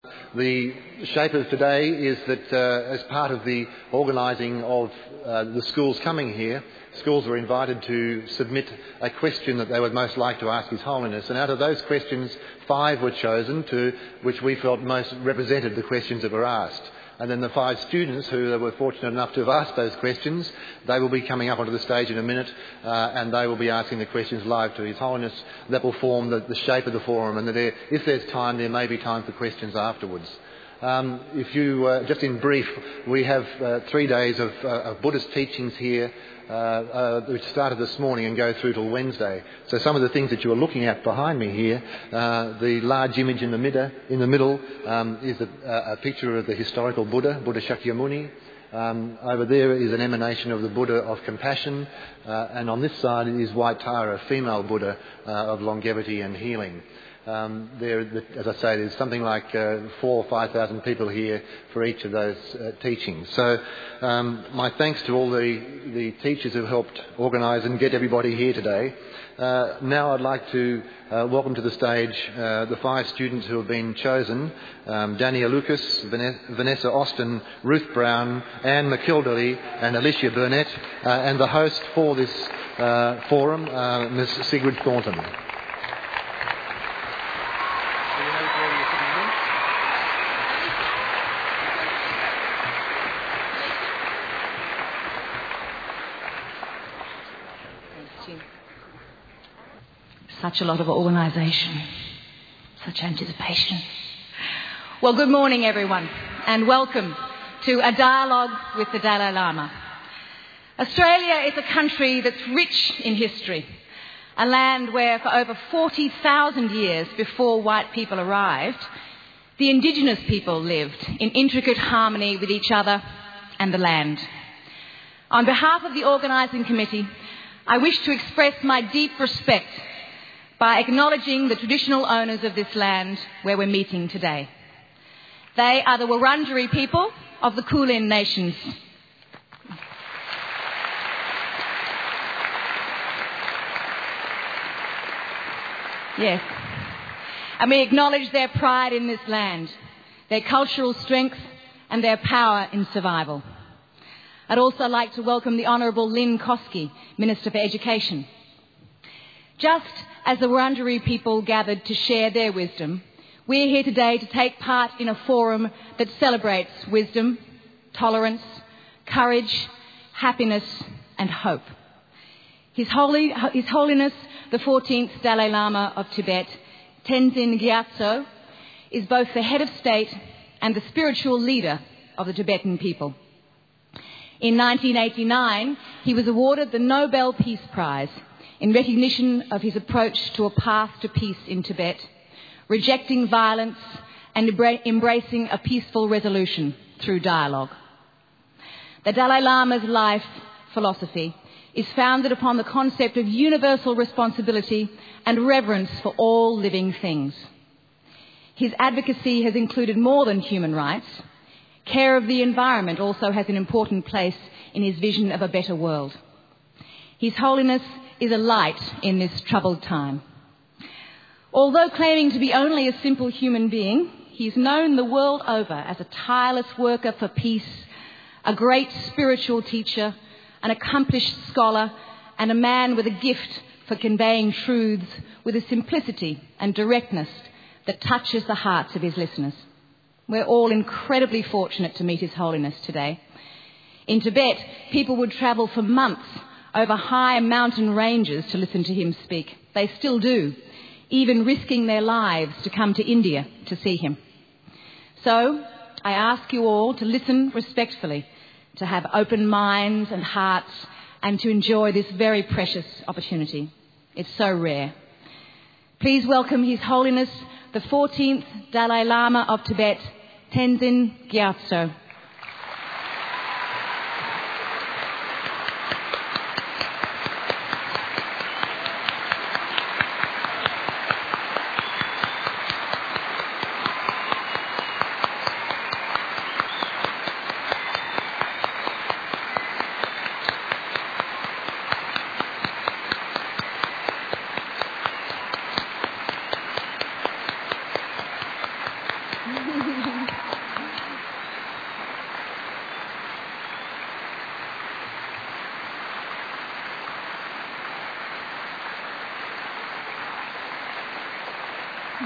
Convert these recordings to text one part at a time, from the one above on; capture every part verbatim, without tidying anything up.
The shape of today is that uh, as part of the organising of uh, the schools coming here, schools were invited to submit a question that they would most like to ask His Holiness. And out of those questions, five were chosen to which we felt most represented the questions that were asked. And then the five students who were fortunate enough to have asked those questions, they will be coming up onto the stage in a minute uh, and they will be asking the questions live to His Holiness. That will form the, the shape of the forum, and that there, if there's time, there may be time for questions afterwards. Um, if you, uh, just in brief, we have uh, three days of, uh, of Buddhist teachings here, uh, uh, which started this morning and go through till Wednesday. So some of the things that you are looking at behind me here, uh, the large image in the middle, in the middle um, is a, a picture of the historical Buddha, Buddha Shakyamuni. Um, over there is an emanation of the Buddha of compassion, uh, and on this side is White Tara, female Buddha uh, of longevity and healing. Um, there, as I say, there's something like uh, four or five thousand people here for each of those uh, teachings. So, um, my thanks to all the, the teachers who helped organise and get everybody here today. Uh, now I'd like to uh, welcome to the stage uh, the five students who have been chosen: um, Dania Lucas, Vanessa Austin, Ruth Brown, Anne McKilderly, and Alicia Burnett, uh, and the host for this uh, forum, uh, Miz Sigrid Thornton. Such a lot of organisation, such anticipation. Well, good morning, everyone, and welcome to A Dialogue with the Dalai Lama. Australia is a country that's rich in history, a land where for over forty thousand years before white people arrived, the indigenous people lived in intricate harmony with each other and the land. On behalf of the organising committee, I wish to express my deep respect by acknowledging the traditional owners of this land where we're meeting today. They are the Wurundjeri people of the Kulin Nations. Yes. And we acknowledge their pride in this land, their cultural strength and their power in survival. I'd also like to welcome the Honourable Lynn Koski, Minister for Education. Just as the Wurundjeri people gathered to share their wisdom, we're here today to take part in a forum that celebrates wisdom, tolerance, courage, happiness and hope. His, Holy, His Holiness, the fourteenth Dalai Lama of Tibet, Tenzin Gyatso, is both the head of state and the spiritual leader of the Tibetan people. In nineteen eighty-nine, he was awarded the Nobel Peace Prize in recognition of his approach to a path to peace in Tibet, rejecting violence and embracing a peaceful resolution through dialogue. The Dalai Lama's life philosophy is founded upon the concept of universal responsibility and reverence for all living things. His advocacy has included more than human rights. Care of the environment also has an important place in his vision of a better world. His Holiness is a light in this troubled time. Although claiming to be only a simple human being, he's known the world over as a tireless worker for peace, a great spiritual teacher, an accomplished scholar, and a man with a gift for conveying truths with a simplicity and directness that touches the hearts of his listeners. We're all incredibly fortunate to meet His Holiness today. In Tibet, people would travel for months over high mountain ranges to listen to him speak. They still do, even risking their lives to come to India to see him. So, I ask you all to listen respectfully, to have open minds and hearts, and to enjoy this very precious opportunity. It's so rare. Please welcome His Holiness, the fourteenth Dalai Lama of Tibet, Tenzin Gyatso.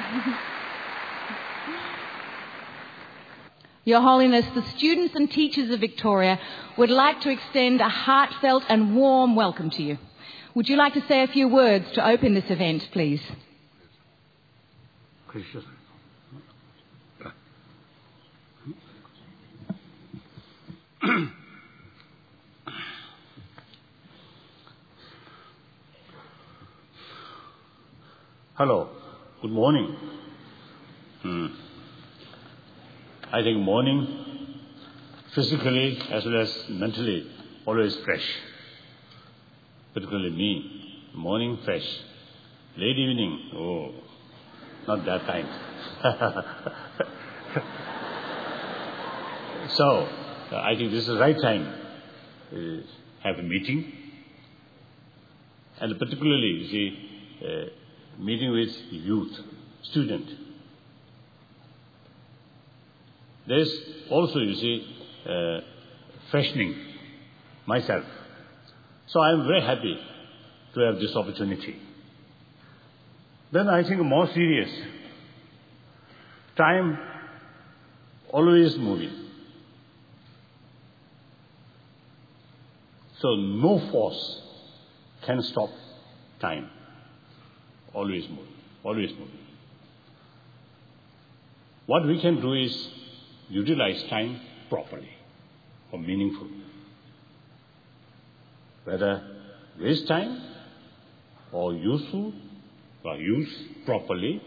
Your Holiness, the students and teachers of Victoria would like to extend a heartfelt and warm welcome to you. Would you like to say a few words to open this event, please? Hello, good morning. Hmm. I think morning, physically as well as mentally, always fresh. Particularly me, morning fresh. Late evening, oh, not that kind. So, uh, I think this is the right time to have a meeting. And particularly, you see, uh, meeting with youth, student. There's also, you see, uh, freshening myself. So I'm very happy to have this opportunity. Then I think more serious. Time always moving. So no force can stop time. Always moving, always moving. What we can do is utilize time properly or meaningful. Whether waste time or useful or use properly,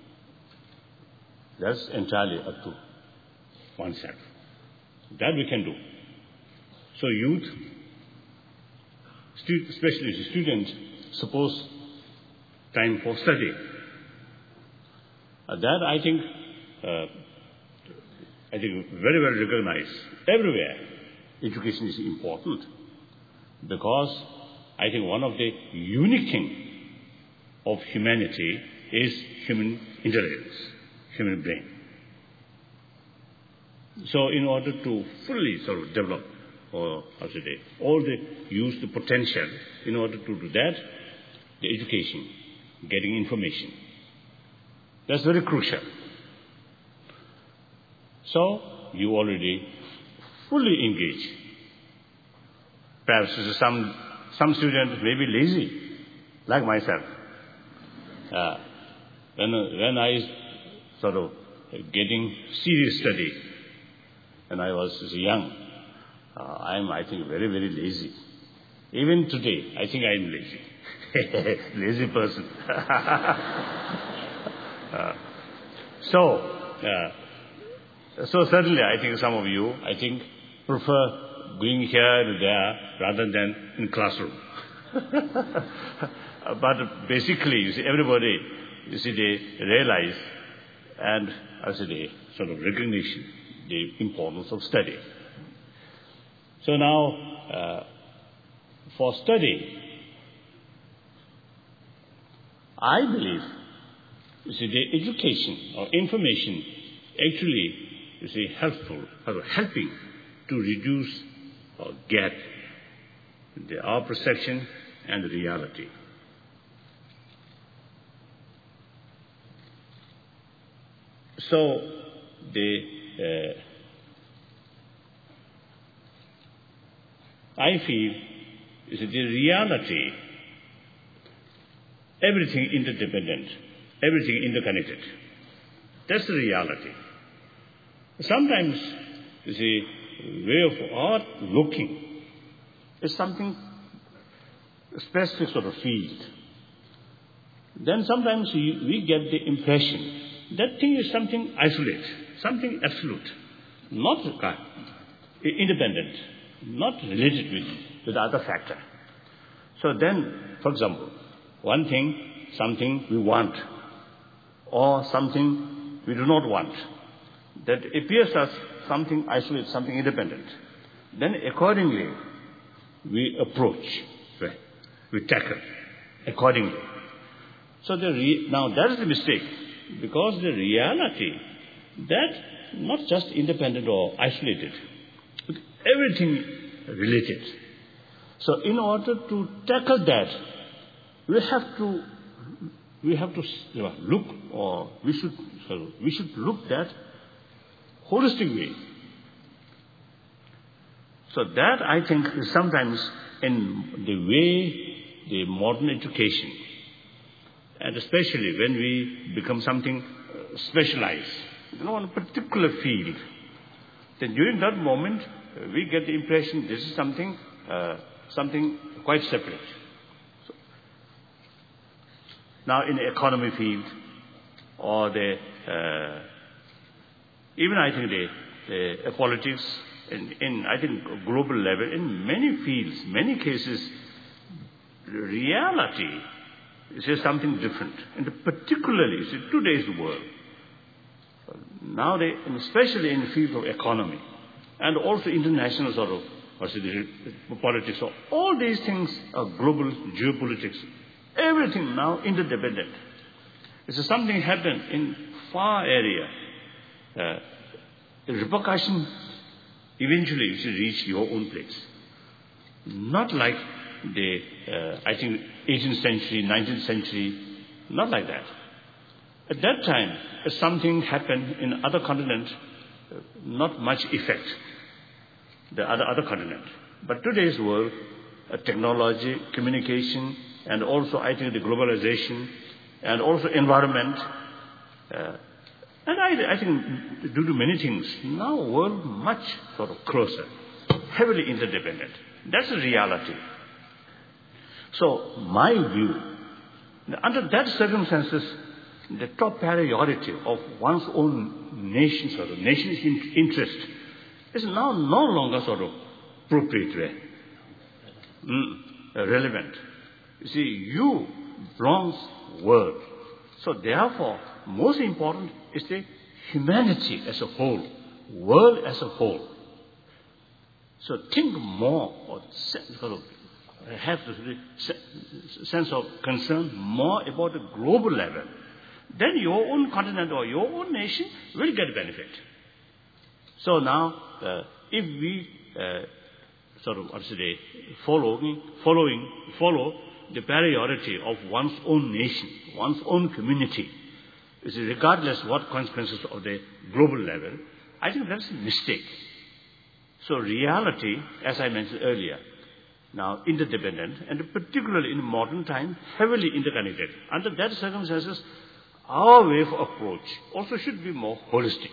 that's entirely up to oneself. That we can do. So youth, stu- especially the student, suppose time for study. Uh, that I think, uh, I think very well recognized everywhere. Education is important because I think one of the unique things of humanity is human intelligence, human brain. So in order to fully sort of develop, or how should I say, all the use the potential, in order to do that, the education, getting information, that's very crucial. So you already fully engage. Perhaps some some students may be lazy, like myself. Uh, when when I sort of getting serious study, when I was young, uh, I am I think very very lazy. Even today, I think I am lazy. Lazy person. uh, so, uh, so certainly I think some of you, I think, prefer going here and there rather than in classroom. But basically, you see, everybody, you see, they realize and, I say, they sort of recognition the importance of study. So now, uh, for study, I believe, you see, the education or information actually, you see, helpful, or helping to reduce or gap the, our perception and the reality. So, the uh, I feel, you see, the reality, everything interdependent, everything interconnected. That's the reality. Sometimes, you see, way of art looking is something specific sort of field. Then sometimes we, we get the impression that thing is something isolate, something absolute, not uh, independent, not related with, with other factor. So then, for example, one thing, something we want, or something we do not want, that appears as something isolated, something independent. Then accordingly, we approach, right? We tackle accordingly. So the re- now that is the mistake, because the reality, that not just independent or isolated, but everything related. So in order to tackle that, we have to we have to you know, look, or we should, sorry, we should look that holistic way. So that, I think, is sometimes in the way the modern education, and especially when we become something uh, specialized, you know, in a particular field, then during that moment, uh, we get the impression this is something, uh, something quite separate. So, now in the economy field, or the, uh, even I think the, the uh, politics, in, in I think global level, in many fields, many cases, reality is something different. And particularly, in today's world, now they, especially in the field of economy, and also international sort of or the politics, so all these things are global geopolitics. Everything now interdependent. It's something happened in far area. Uh, the repercussion eventually is to reach your own place. Not like the, uh, I think, eighteenth century, nineteenth century, not like that. At that time, if something happened in other continent, uh, not much effect, the other, other continent. But today's world, uh, technology, communication, and also, I think, the globalization, and also environment, uh, and I, I think, due to many things, now world much sort of closer, heavily interdependent. That's the reality. So, my view, under that circumstances, the top priority of one's own nation, sort of nation's interest, is now no longer sort of appropriate, mm, relevant. You see, you belongs world. So therefore, most important is the humanity as a whole, world as a whole. So think more, or sort of have the sense of concern more about the global level. Then your own continent or your own nation will get benefit. So now, uh, if we uh, sort of, what's the following, following, follow the priority of one's own nation, one's own community, regardless what consequences of the global level, I think that's a mistake. So reality, as I mentioned earlier, now interdependent, and particularly in modern time, heavily interconnected. Under that circumstances, our way of approach also should be more holistic.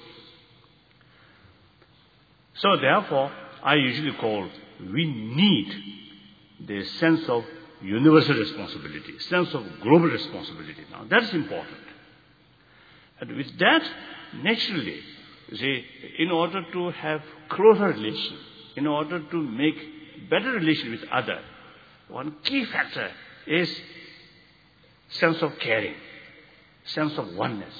So therefore, I usually call, we need the sense of universal responsibility, sense of global responsibility. Now that's important. And with that, naturally, you see, in order to have closer relation, in order to make better relation with other, one key factor is sense of caring, sense of oneness.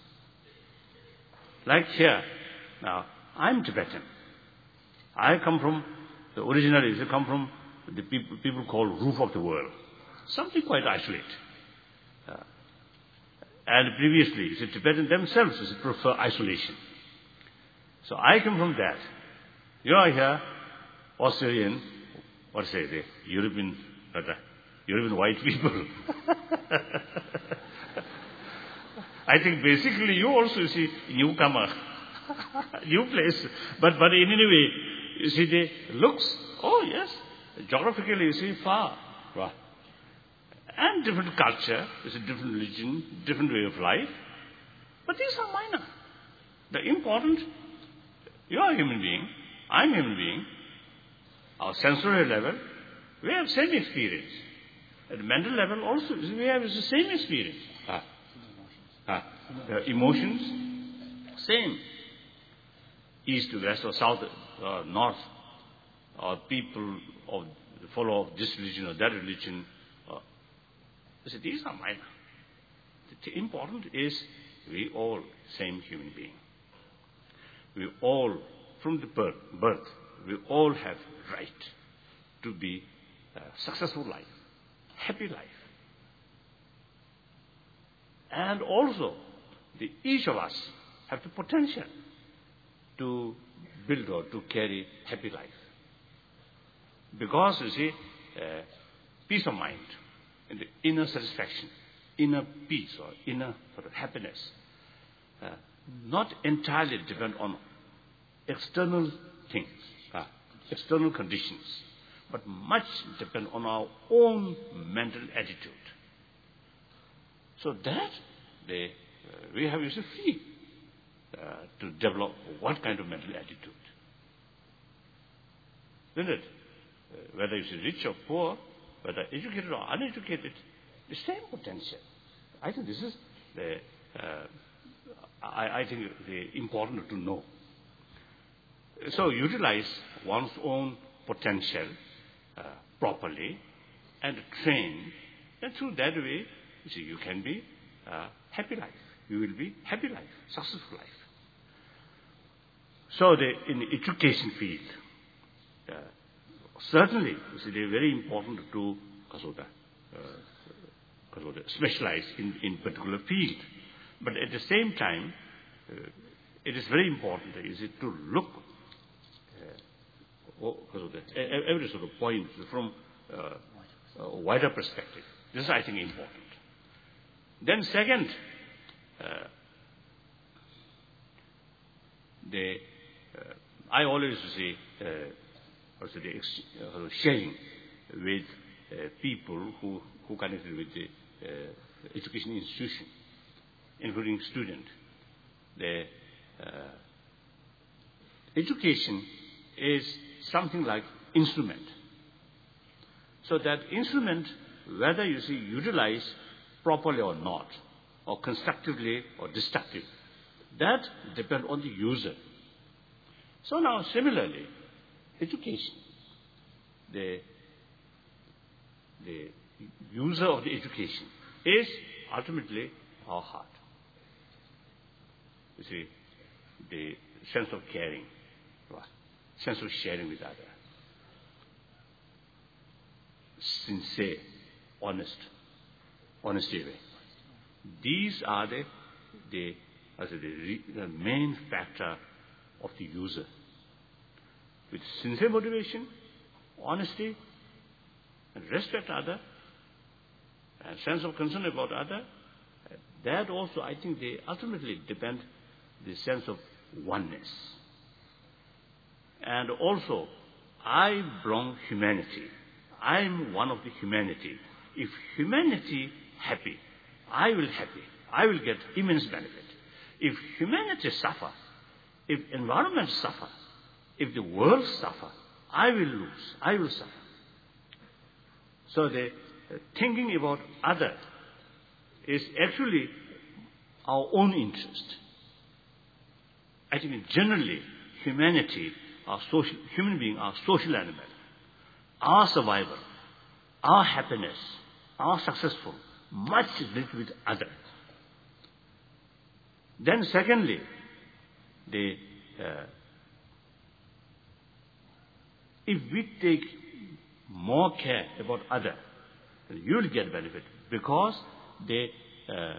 Like here, now, I'm Tibetan. I come from, the originally, I come from the people, people called roof of the world. Something quite isolated. Uh, and previously, the Tibetans themselves prefer isolation. So I come from that. You are here, Australian, what say they, European, uh, European white people. I think basically you also see newcomer, new place. But but in any way, you see the looks. Oh yes, geographically you see far, right? And different culture, it's a different religion, different way of life. But these are minor. The important, you are a human being, I'm a human being. Our sensory level, we have same experience. At the mental level also, we have the same experience. Ah. Ah. Uh, emotions, same. East to west or south or north, or people of follow this religion or that religion. Uh, so these are minor. The important is we all same human being. We all, from the birth, birth we all have right to be a successful life, happy life. And also, the, each of us have the potential to build or to carry happy life. Because, you see, uh, peace of mind and the inner satisfaction inner peace or inner sort of happiness uh, not entirely depend on external things, uh, external conditions, but much depend on our own mental attitude. So that they, uh, we have to free uh, to develop what kind of mental attitude. Isn't it? Uh, whether it's rich or poor, whether educated or uneducated, the same potential. I think this is the, uh, I, I think the important to know. So utilize one's own potential uh, properly and train, and through that way, you see, you can be uh, happy life. You will be happy life, successful life. So the, in the education field, uh, certainly, you see, they're very important to Kasoda, uh, Kasoda specialize in, in particular field. But at the same time, uh, it is very important, you see, to look uh, Kasoda, every sort of point from uh, a wider perspective. This is, I think, important. Then second, uh, the, uh, I always say, uh, also the ex- uh, sharing with uh, people who, who connected with the uh, education institution, including student. The uh, education is something like instrument. So that instrument, whether you see utilize properly or not, or constructively or destructively, that depends on the user. So now similarly, education, the, the user of the education is ultimately our heart. You see, the sense of caring, sense of sharing with others, sincere, honest, honesty way. These are the, the, as the, the main factor of the user. With sincere motivation, honesty, and respect other, and sense of concern about other, that also, I think, they ultimately depend the sense of oneness. And also, I belong humanity. I am one of the humanity. If humanity happy, I will happy. I will get immense benefit. If humanity suffer, if environment suffer, if the world suffer, I will lose. I will suffer. So the uh, thinking about other is actually our own interest. I think generally humanity, our social, human being, are social animal. Our survival, our happiness, our successful, much is linked with other. Then secondly, the uh, if we take more care about other, you will get benefit, because they, uh,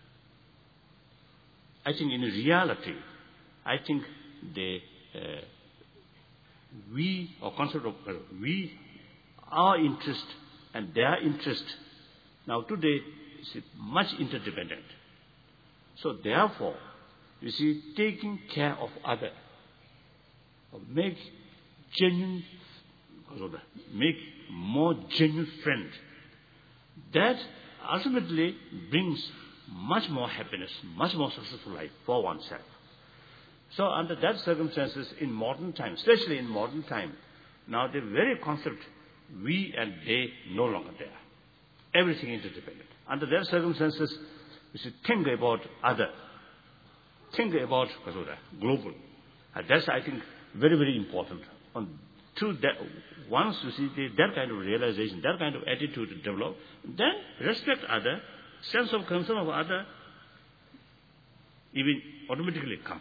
I think in reality, I think they, uh, we, or concept of uh, we, our interest and their interest, now today is much interdependent. So therefore, you see, taking care of other, make genuine, make more genuine friend, that ultimately brings much more happiness, much more successful life for oneself. So under that circumstances, in modern time, especially in modern time, now the very concept we and they no longer there. Everything interdependent. Under that circumstances, we should think about other. Think about global. And that's, I think, very, very important. On through that, once you see the, that kind of realization, that kind of attitude to develop, then respect other, sense of concern of other, even automatically come.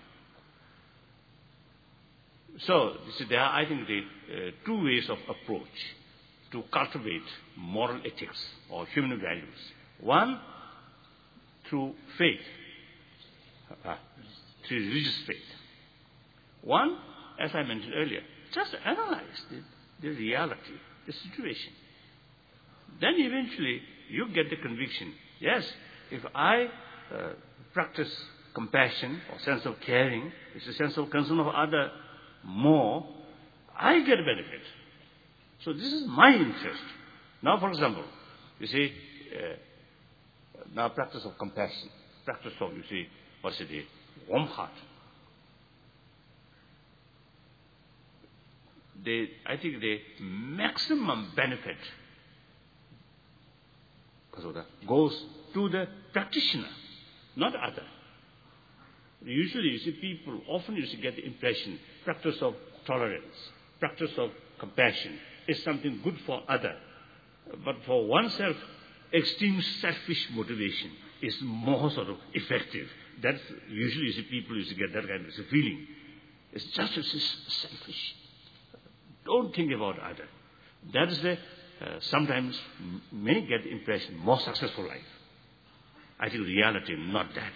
So, you see, there are, I think, the uh, two ways of approach to cultivate moral ethics or human values. One, through faith, uh, through religious faith. One, as I mentioned earlier, just analyze the, the reality, the situation. Then eventually you get the conviction, Yes, if I uh, practice compassion or sense of caring, it's a sense of concern of other more, I get benefit. So this is my interest. Now, for example, you see, uh, now practice of compassion, practice of, you see, what's it, warm heart. They, I think the maximum benefit goes to the practitioner, not other. Usually, you see, people often you see get the impression practice of tolerance, practice of compassion is something good for other, but for oneself, extreme selfish motivation is more sort of effective. That's usually you see people used to get that kind of feeling. It's just it's selfish. Don't think about other. That is the uh, sometimes many get the impression more successful life. I think reality not that.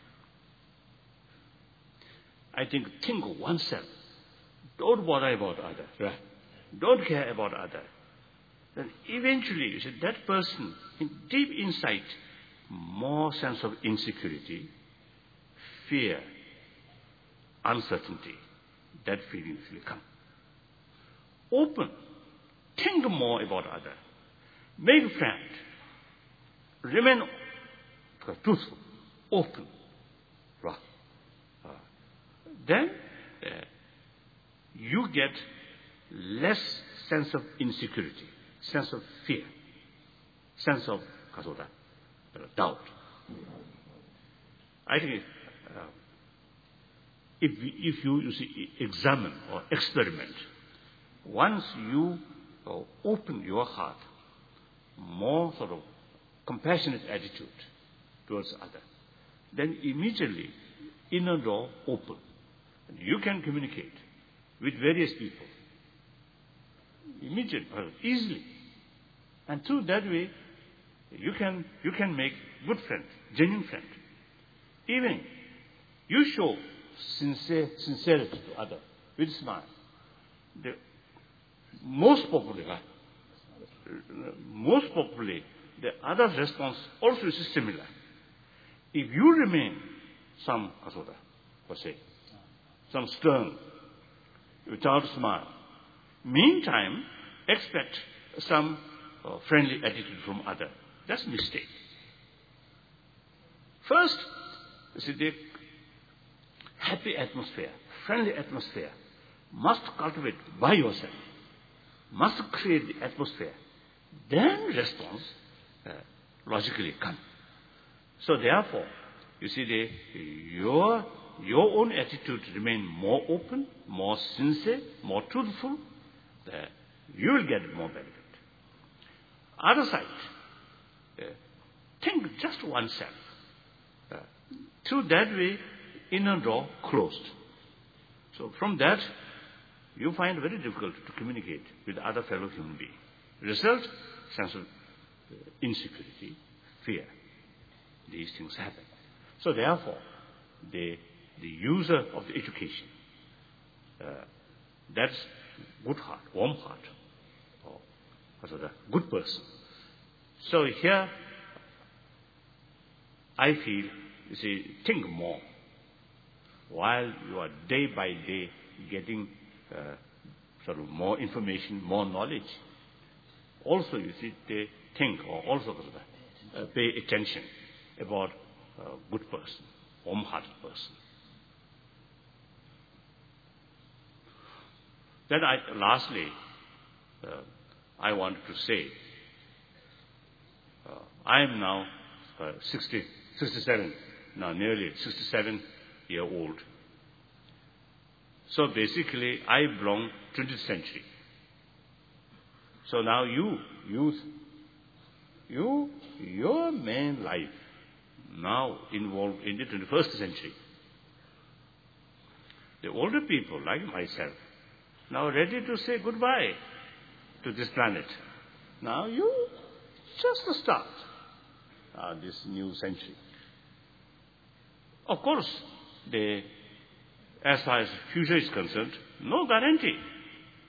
I think think of oneself. Don't bother about other. Right? Don't care about other. Then eventually, you see, that person, in deep insight, more sense of insecurity, fear, uncertainty, that feelings will come. Open. Think more about other. Make a friend. Remain truthful, open. Right. Uh, then uh, you get less sense of insecurity, sense of fear, sense of kasoda, doubt. I think uh, if, if you, you see, examine or experiment, once you uh, open your heart, more sort of compassionate attitude towards other, then immediately inner door open. And you can communicate with various people immediately, uh, easily. And through that way, you can you can make good friends, genuine friends. Even you show sincere sincerity to others with smile. The most popularly, uh, most popularly, the other response also is similar. If you remain some kasoda, or say, some stern, without smile, meantime, expect some uh, friendly attitude from other. That's a mistake. First, you see, the happy atmosphere, friendly atmosphere, must cultivate by yourself, must create the atmosphere. Then response uh, logically come. So therefore, you see, the, your, your own attitude remain more open, more sincere, more truthful, uh, you will get more benefit. Other side, uh, think just oneself. Uh, through that way, inner door closed. So from that, you find it very difficult to communicate with other fellow human beings. Result, sense of uh, insecurity, fear. These things happen. So therefore, the, the user of the education, uh, that's good heart, warm heart, or also the good person. So here, I feel, you see, think more. While you are day by day getting uh, sort of more information, more knowledge, also you see, they think or also uh, pay attention about a good person, warm-hearted person. Then I, lastly, uh, I wanted to say, uh, I am now uh, sixty, sixty-seven, now nearly sixty-seven year old. So basically, I belong to twentieth century. So now you, youth, you, your main life now involved in the twenty-first century. The older people, like myself, now ready to say goodbye to this planet. Now you just start uh, this new century. Of course, the, as far as future is concerned, no guarantee.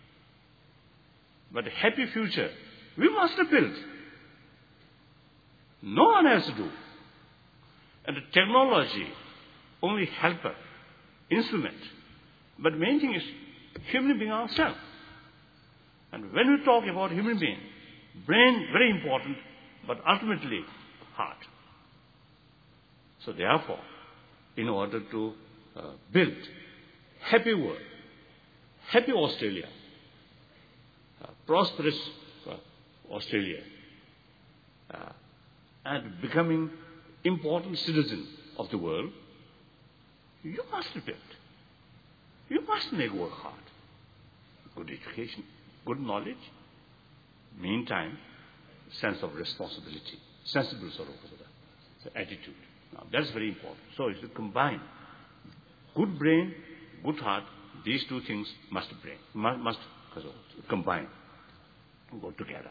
But a happy future, we must build. No one else do. And the technology only helper, instrument. But main thing is human being ourselves. And when we talk about human being, brain very important, but ultimately heart. So therefore, in order to uh, build happy world, happy Australia, uh, prosperous uh, Australia, uh, and becoming important citizen of the world, you must build. You must make work hard. Good education, good knowledge. Meantime, sense of responsibility, sensible sort of the attitude. Now, that's very important. So you should combine good brain, good heart. These two things must bring, must, must combine, go together.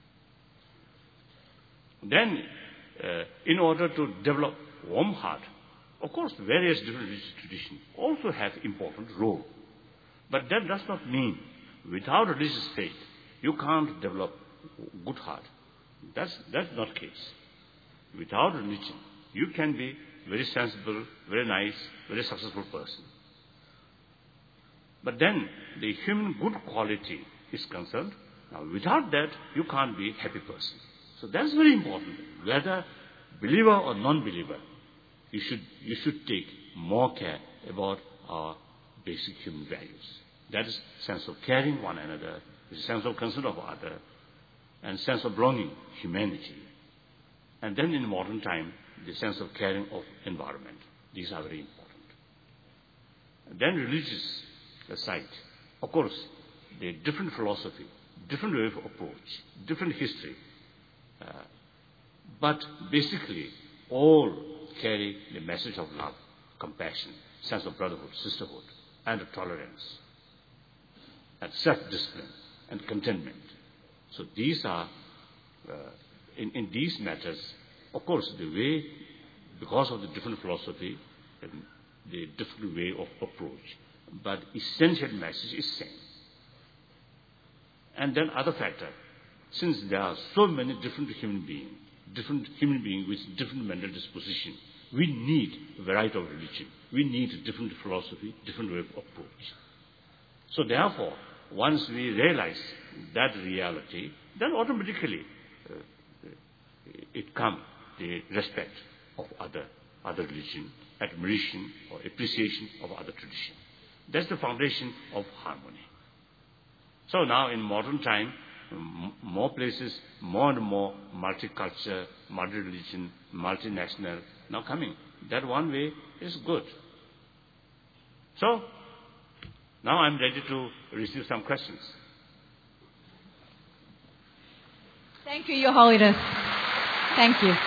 Then, uh, in order to develop warm heart, of course, various different religious traditions also have important role. But that does not mean without religious faith, you can't develop good heart. That's, that's not the case. Without religion, you can be very sensible, very nice, very successful person. But then the human good quality is concerned. Now, without that, you can't be a happy person. So that's very important. Whether believer or non-believer, you should, you should take more care about our basic human values. That is sense of caring one another, the sense of concern of other, and sense of belonging, humanity. And then in modern time, the sense of caring of environment. These are very important. And then religious side. Of course, the different philosophy, different way of approach, different history. Uh, but basically, all carry the message of love, compassion, sense of brotherhood, sisterhood, and of tolerance, and self-discipline, and contentment. So these are, uh, in, in these matters, of course, the way, because of the different philosophy, and the different way of approach, but essential message is same. And then other factor, since there are so many different human beings, different human beings with different mental disposition, we need a variety of religion. We need different philosophy, different way of approach. So therefore, once we realize that reality, then automatically uh, it comes the respect of other other religion, admiration or appreciation of other tradition. That's the foundation of harmony. So now in modern time, m- more places, more and more multicultural, multi-religion, multinational now coming. That one way is good. So now I'm ready to receive some questions. Thank you, Your Holiness. Thank you.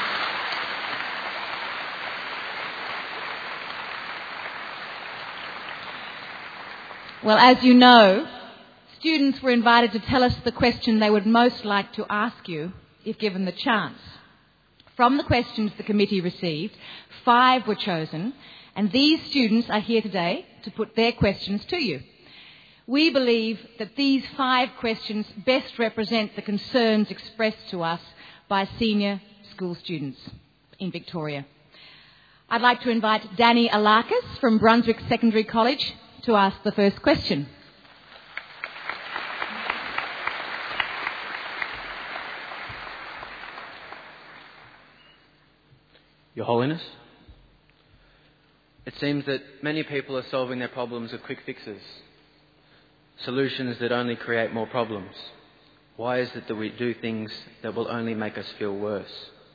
Well, as you know, students were invited to tell us the question they would most like to ask you if given the chance. From the questions the committee received, five were chosen, and these students are here today to put their questions to you. We believe that these five questions best represent the concerns expressed to us by senior school students in Victoria. I'd like to invite Danny Alakis from Brunswick Secondary College to ask the first question. Your Holiness, it seems that many people are solving their problems with quick fixes, solutions that only create more problems. Why is it that we do things that will only make us feel worse?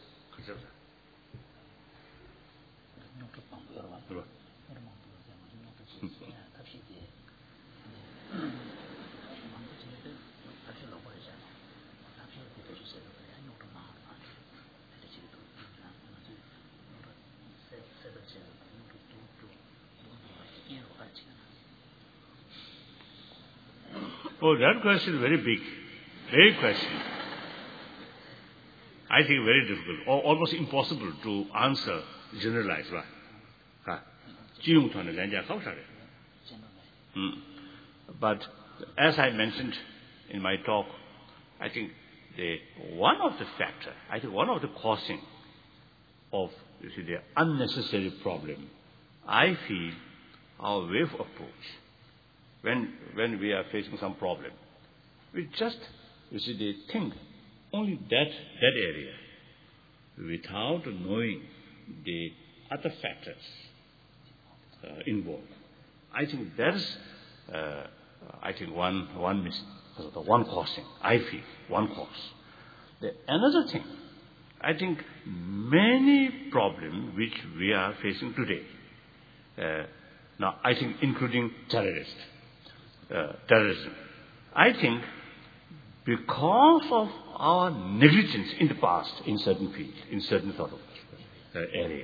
Oh, that question is very big, very question. I think very difficult, or almost impossible to answer, generalize, right? Mm. But as I mentioned in my talk, I think the one of the factor, I think one of the causing of, you see, the unnecessary problem, I feel our way of approach, when, when we are facing some problem, we just, you see, they think only that, that area without knowing the other factors uh, involved. I think that's, uh, I think one, one, mis- one causing, I feel, one cause. The another thing, I think many problems which we are facing today, uh, now I think including terrorist, uh, terrorism, I think because of our negligence in the past in certain fields, in certain sort of uh, area,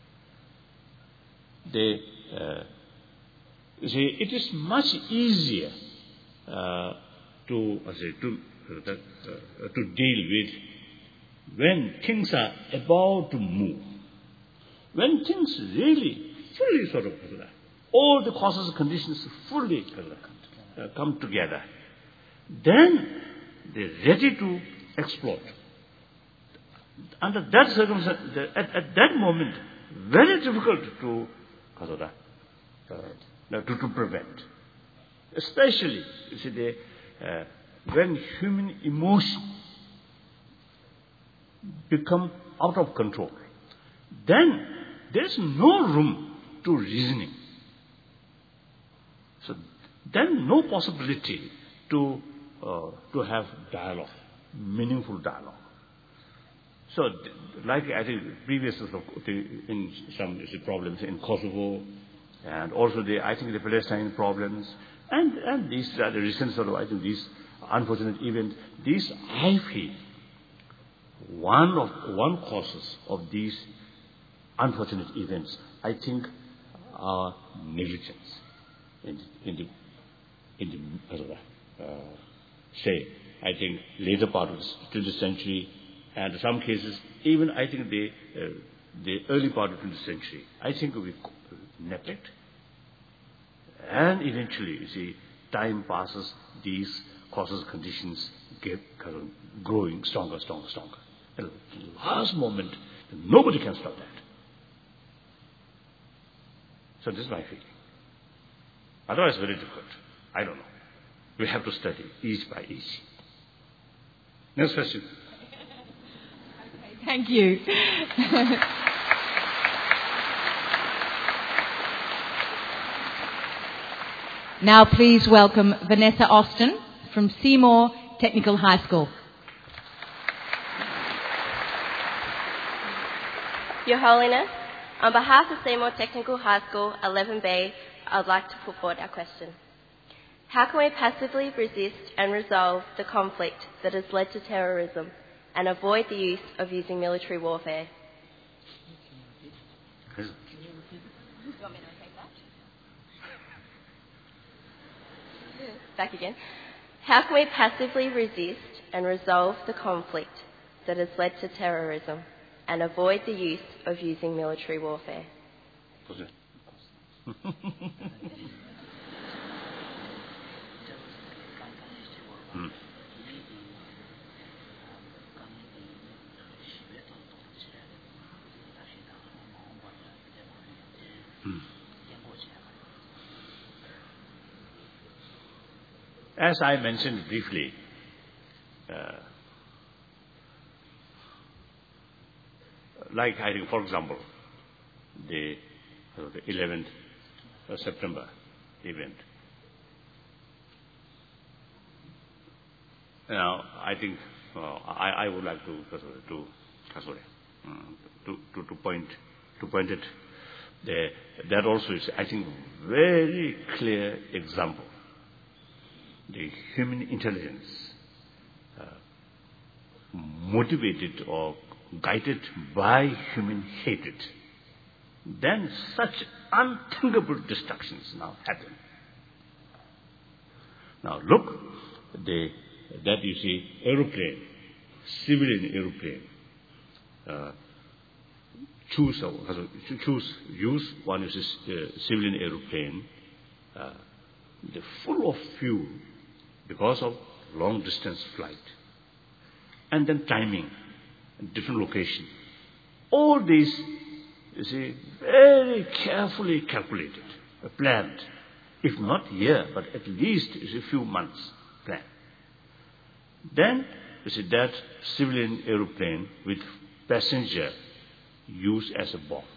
they, uh, you see, it is much easier uh, to, uh, say, to, uh, uh, to deal with when things are about to move. When things really, fully sort of, all the causes and conditions fully uh, come together, then they're ready to explode. Under that circumstance, at, at that moment, very difficult to, uh, to, to prevent. Especially, you see, the, uh, when human emotion become out of control, then there's no room to reasoning. So then no possibility to uh, to have dialogue, meaningful dialogue. So, like I think previous in some problems in Kosovo, and also the I think the Palestine problems, and and these are the recent sort of I think these unfortunate events. These I feel one of one causes of these unfortunate events, I think, are negligence in the, in the, in the uh, say, I think, later part of the twentieth century, and in some cases, even I think the, uh, the early part of the twentieth century, I think we neglect. And eventually, you see, time passes, these causes, conditions get kind of growing stronger, stronger, stronger. At the last moment, nobody can stop that. So this is my feeling. Otherwise, very difficult. I don't know. We have to study each by each. Next question. Okay, thank you. Now please welcome Vanessa Austin from Seymour Technical High School. Your Holiness, on behalf of Seymour Technical High School, eleven B, I would like to put forward our question. How can we passively resist and resolve the conflict that has led to terrorism and avoid the use of using military warfare? Do you want me to repeat that? Back again. How can we passively resist and resolve the conflict that has led to terrorism and avoid the use of using military warfare? Hmm. Hmm. As I mentioned briefly, uh, like I think, for example, the, uh, the eleventh of September event. Now, I think uh, I, I would like to to sorry, to, to to point to point it. The, that also is, I think, very clear example. The human intelligence, uh, motivated or guided by human hatred, then such unthinkable destructions now happen. Now look, the, that you see aeroplane, civilian aeroplane, uh, choose, uh, choose, use one is a uh, civilian aeroplane, uh, they're full of fuel because of long distance flight. and then timing, different location. All these, you see, very carefully calculated, planned. If not year, but at least you see, a few months planned. Then, you see, that civilian aeroplane with passenger used as a bomb.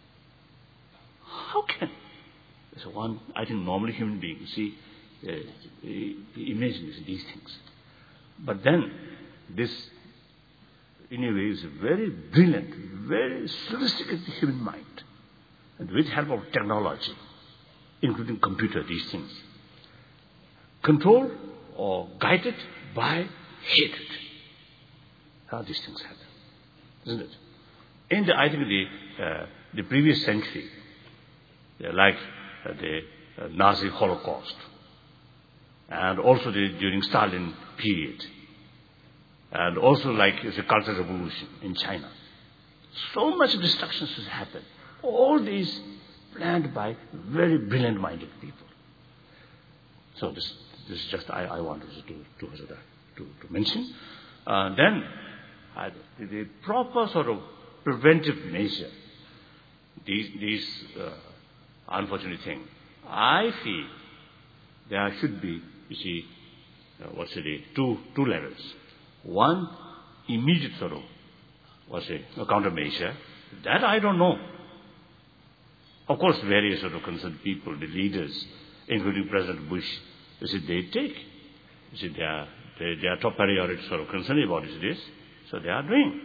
How can? So one, I think normally human beings, see, uh, imagine these things. But then, this, in a way, is a very brilliant, very sophisticated human mind. And with help of technology, including computer, these things, controlled or guided by hatred. How these things happen, isn't it? In the, I think the uh, the previous century, uh, like uh, the uh, Nazi Holocaust, and also the, during Stalin period, and also like the Cultural Revolution in China, so much destruction has happened. All these planned by very brilliant-minded people. So this, this is just I, I wanted to to, to, to mention. Uh, then uh, the, the proper sort of preventive measure. These these uh, unfortunate thing. I feel there should be, you see, uh, what's it? Two two levels. One immediate sort of what's it? A countermeasure. That I don't know. Of course, various sort of concerned people, the leaders, including President Bush, you see, they take. You see, they are, they, they are top priority sort of concerned about this, so they are doing.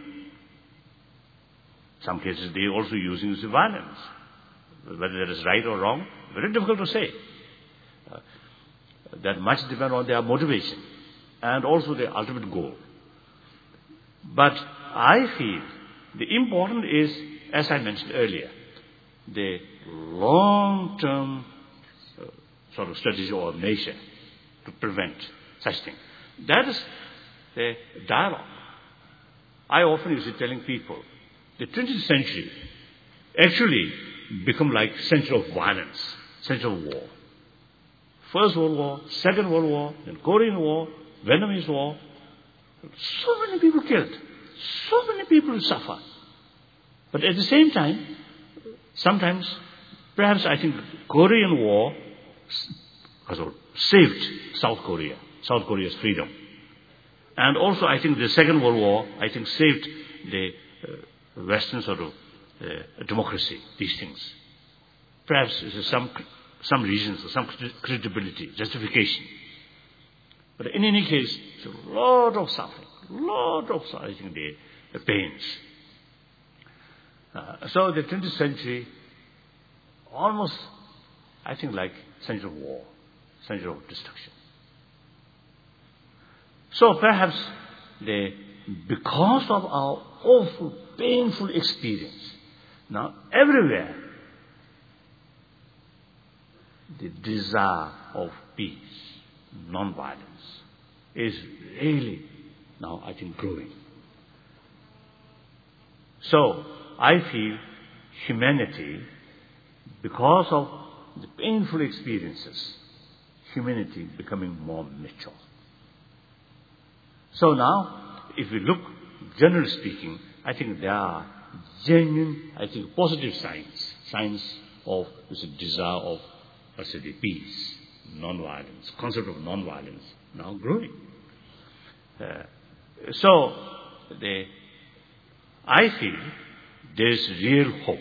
Some cases they are also using this violence. Whether that is right or wrong, very difficult to say. Uh, that much depends on their motivation and also their ultimate goal. But I feel the important is, as I mentioned earlier, the long-term uh, sort of strategy or measure to prevent such things. That is the dialogue. I often used to telling people, the twentieth century actually become like century of violence, century of war. First World War, Second World War, then Korean War, Vietnamese War. So many people killed. So many people suffer. But at the same time, sometimes, perhaps I think Korean War saved South Korea, South Korea's freedom. And also I think the Second World War, I think saved the uh, Western sort of uh, democracy, these things. Perhaps there's some, some reasons, some credibility, justification. But in any case, it's a lot of suffering, a lot of, I think, the, the pains. Uh, so the twentieth century, almost, I think, like century of war, century of destruction. So perhaps the, because of our awful, painful experience, now everywhere, the desire of peace, non-violence, is really now, I think, growing. So I feel humanity, because of the painful experiences, humanity becoming more mature. So now, if we look, generally speaking, I think there are genuine, I think, positive signs, signs of this desire of, let's say, the peace, non-violence, concept of non-violence now growing. Uh, so, the, I feel there is real hope.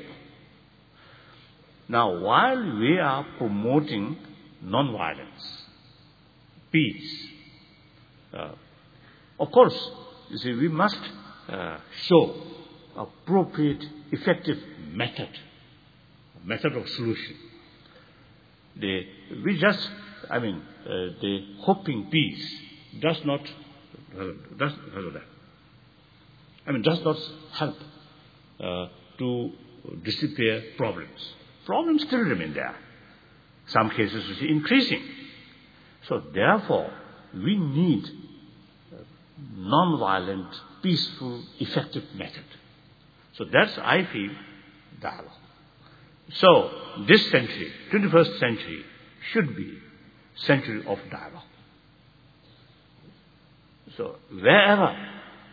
Now, while we are promoting non-violence, peace, uh, of course, you see, we must uh, show appropriate, effective method, method of solution. The, we just, I mean, uh, the hoping peace does not, uh, does, uh, I mean, does not help uh, to disappear problems. Problems still remain there. Some cases you see increasing. So therefore, we need non-violent, peaceful, effective method. So that's, I feel, dialogue. So this century, twenty-first century, should be century of dialogue. So wherever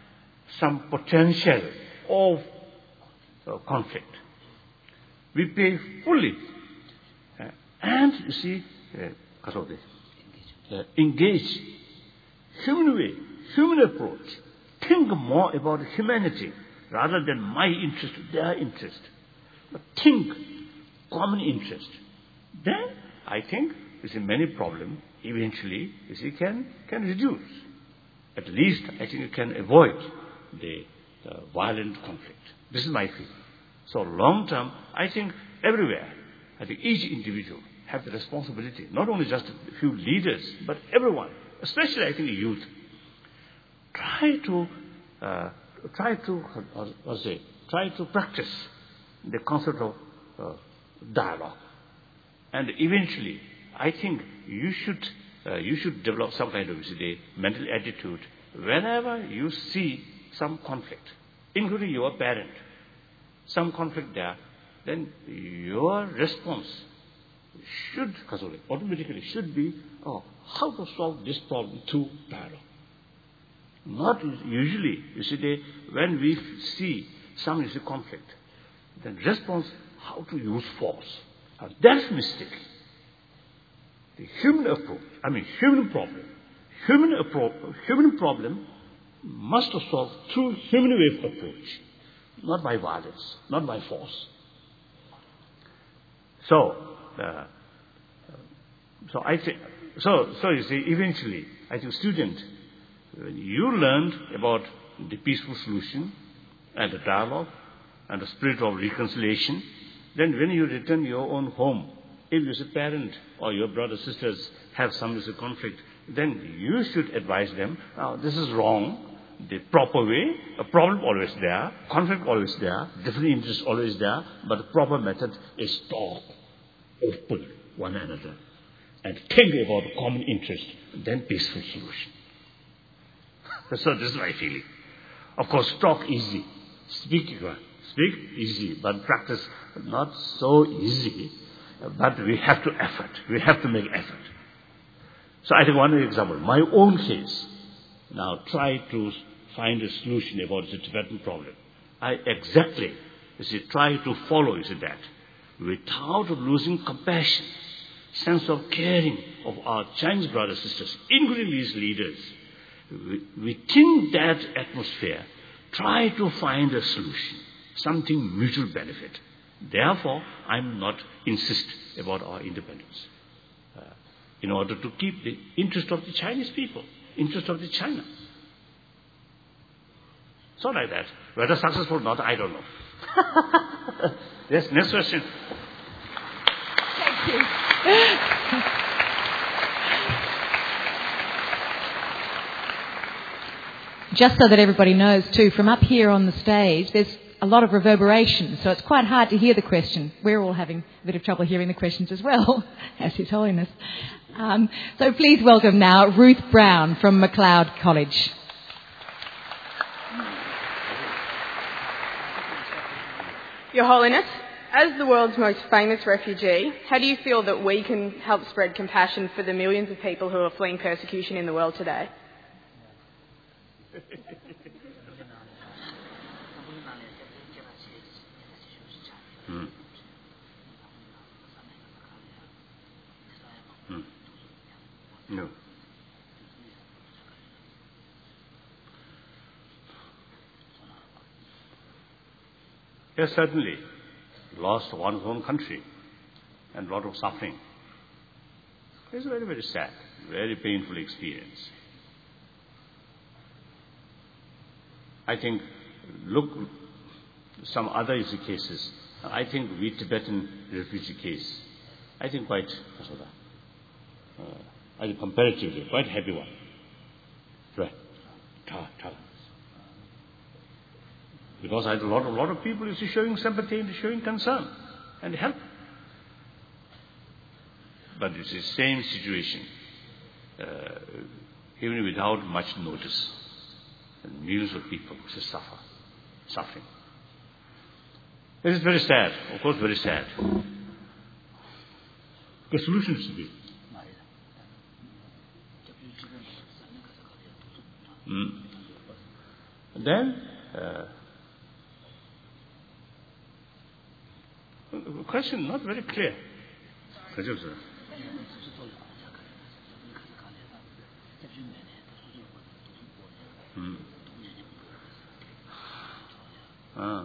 some potential of uh, conflict. We pay fully. Uh, and, you see, uh, uh, engage human way, human approach. Think more about humanity rather than my interest, their interest. But think common interest. Then, I think, you see, many problems eventually, you see, can, can reduce. At least, I think you can avoid the, the violent conflict. This is my feeling. So long term, I think everywhere, I think each individual have the responsibility, not only just a few leaders, but everyone, especially I think youth. Try to, uh, try to, uh, uh, say, try to practice the concept of uh, dialogue. And eventually, I think you should, uh, you should develop some kind of, you see, mental attitude whenever you see some conflict, including your parent, some conflict there, then your response should, automatically should be, oh, how to solve this problem through dialogue. Not usually, you see, they, when we see some, you see, conflict, then response, how to use force. Now, that's mistake. The human approach, I mean human problem, human approach, human problem must be solved through human way of approach, not by violence, not by force. So, uh, so I think, so so you see, eventually, I think student, when you learned about the peaceful solution and the dialogue and the spirit of reconciliation, then when you return your own home, if you as a parent or your brothers sisters have some as a conflict, then you should advise them, now this is wrong, the proper way, a problem always there, conflict always there, different interests always there, but the proper method is talk, open one another, and think about the common interest, then peaceful solution. So this is my feeling. Of course, talk easy, speak speak easy, but practice not so easy. But we have to effort. We have to make effort. So I take one example. My own case. Now try to find a solution about the Tibetan problem. I exactly, you see, try to follow, you see, that without losing compassion, sense of caring of our Chinese brothers and sisters, including these leaders. Within that atmosphere, try to find a solution, something mutual benefit. Therefore, I'm not insist about our independence. Uh, in order to keep the interest of the Chinese people, interest of the China. So like that. Whether successful or not, I don't know. Yes, next question. Thank you. Just so that everybody knows too, from up here on the stage, there's a lot of reverberation, so it's quite hard to hear the question. We're all having a bit of trouble hearing the questions as well, as His Holiness. Um, so please welcome now Ruth Brown from MacLeod College. Your Holiness, as the world's most famous refugee, how do you feel that we can help spread compassion for the millions of people who are fleeing persecution in the world today? Hmm. Hmm. No. Yes, certainly. Lost one's own country and a lot of suffering. It's a very, very sad, very painful experience. I think, look, some other cases. I think we Tibetan refugee case, I think quite, uh, I think comparatively quite happy one. Right. Because I had a lot, a lot of people is showing sympathy and showing concern and help. But it's the same situation, uh, even without much notice. And millions of people just suffer, suffering. It is very sad, of course, very sad. The solution should be. Mm. Then, uh, the question not very clear. Hmm. Ah.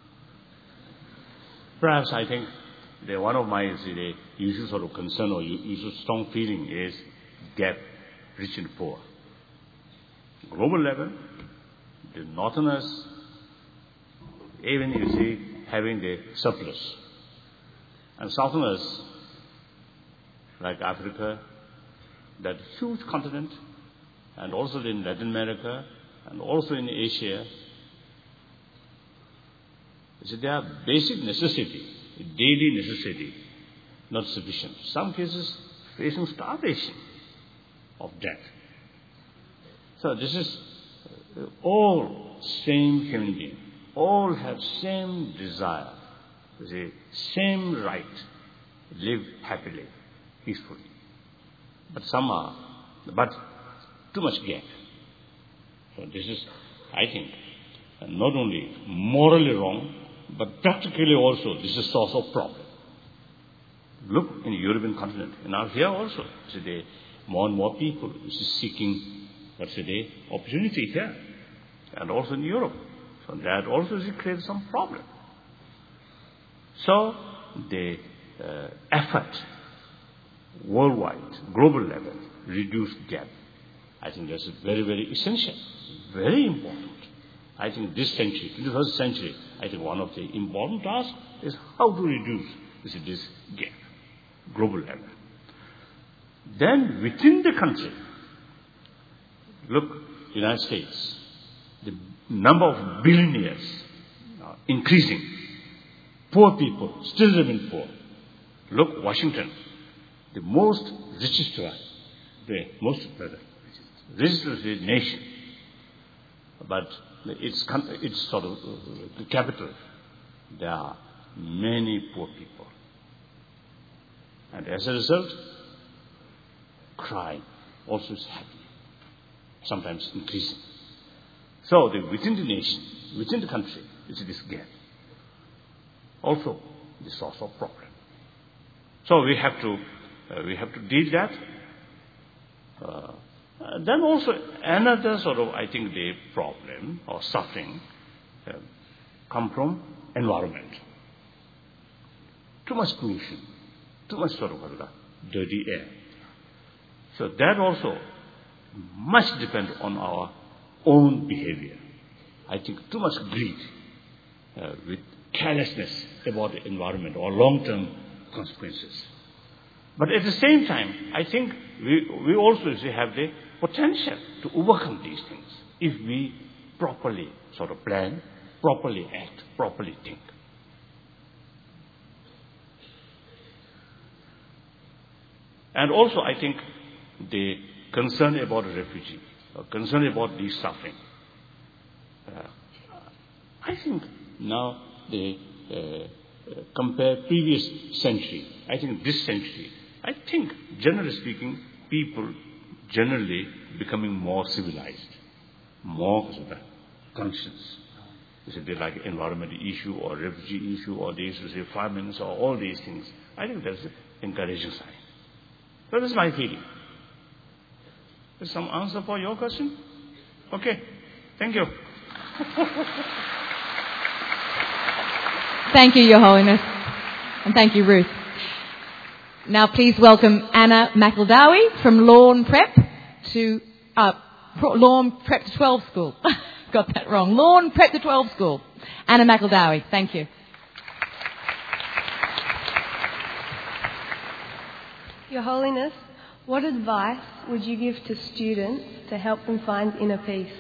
Perhaps I think the, one of my the usual sort of concern or usual strong feeling is gap, rich and poor. Global level, the northerners, even you see, having the surplus. And southerners, like Africa, that huge continent, and also in Latin America, and also in Asia, so they are basic necessity, daily necessity, not sufficient. Some cases facing starvation of death. So this is all same human being, all have same desire, the same right, live happily, peacefully. But some are, but too much gap. So this is, I think, not only morally wrong, but practically also this is a source of problem. Look in the European continent, and now here also, today, more and more people is seeking, what's today, opportunity here, and also in Europe. So that also creates some problem. So the uh, effort worldwide, global level, reduce gap. I think that's very, very essential, very important. I think this century, twenty-first century, I think one of the important tasks is how to reduce this, this gap, global level. Then within the country, look, United States, the number of billionaires are increasing. Poor people still remain poor. Look, Washington, the most richest one, the most rather, richest nation, but it's, it's sort of the capital. There are many poor people. And as a result, crime also is happening, sometimes increasing. So the, within the nation, within the country, is this gap. Also the source of problem. So we have to, uh, we have to deal that. Uh, Uh, then also another sort of, I think, the problem or suffering uh, come from environment. Too much pollution, too much sort of uh, dirty air. So that also must depend on our own behavior. I think too much greed uh, with carelessness about the environment or long-term consequences. But at the same time, I think we, we also have the potential to overcome these things if we properly sort of plan, properly act, properly think. And also, I think the concern about the refugee, or concern about these suffering. Uh, I think now the uh, compare previous century, I think this century, I think generally speaking, people generally becoming more civilized, more conscious. Is it like environmental issue or refugee issue or these famines or all these things? I think that's an encouraging sign. That is my feeling. Is some answer for your question? Okay. Thank you. Thank you, Your Holiness. And thank you, Ruth. Now please welcome Anna McEldowie from Lawn Prep to uh, Lawn Prep to twelve School. Got that wrong. Lawn Prep to twelve School. Anna McEldowie. Thank you. Your Holiness, what advice would you give to students to help them find inner peace?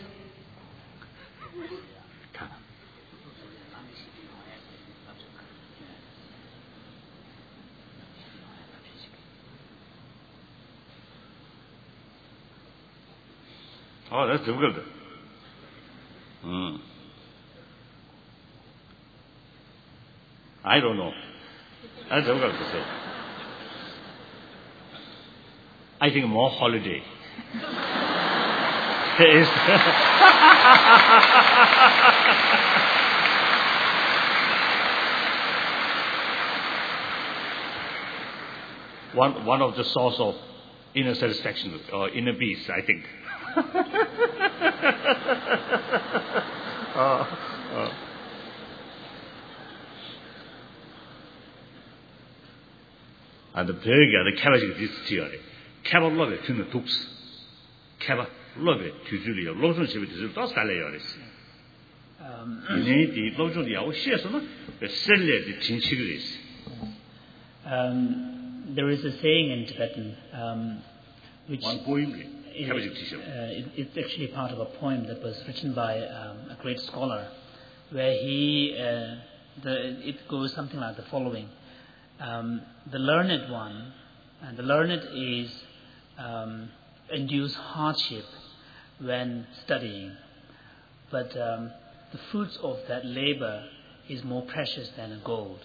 Oh, that's difficult. Hmm. I don't know. That's difficult to say. I think more holiday. is one, one of the source of inner satisfaction or inner peace, I think. uh, uh. And the prayer, the Kavajik this theory. Kava love it, tuna tooks. Kava love it, to Julia, Logan Shivit is a Toscaleoris. The Logan Yao shares on the Celia, the Chinchigris. There is a saying in Tibetan, um, which One poem, is, uh, it, it's actually part of a poem that was written by um, a great scholar, where he, uh, the, it goes something like the following. Um, the learned one, and the learned is um, endures hardship when studying, but um, the fruits of that labor is more precious than gold.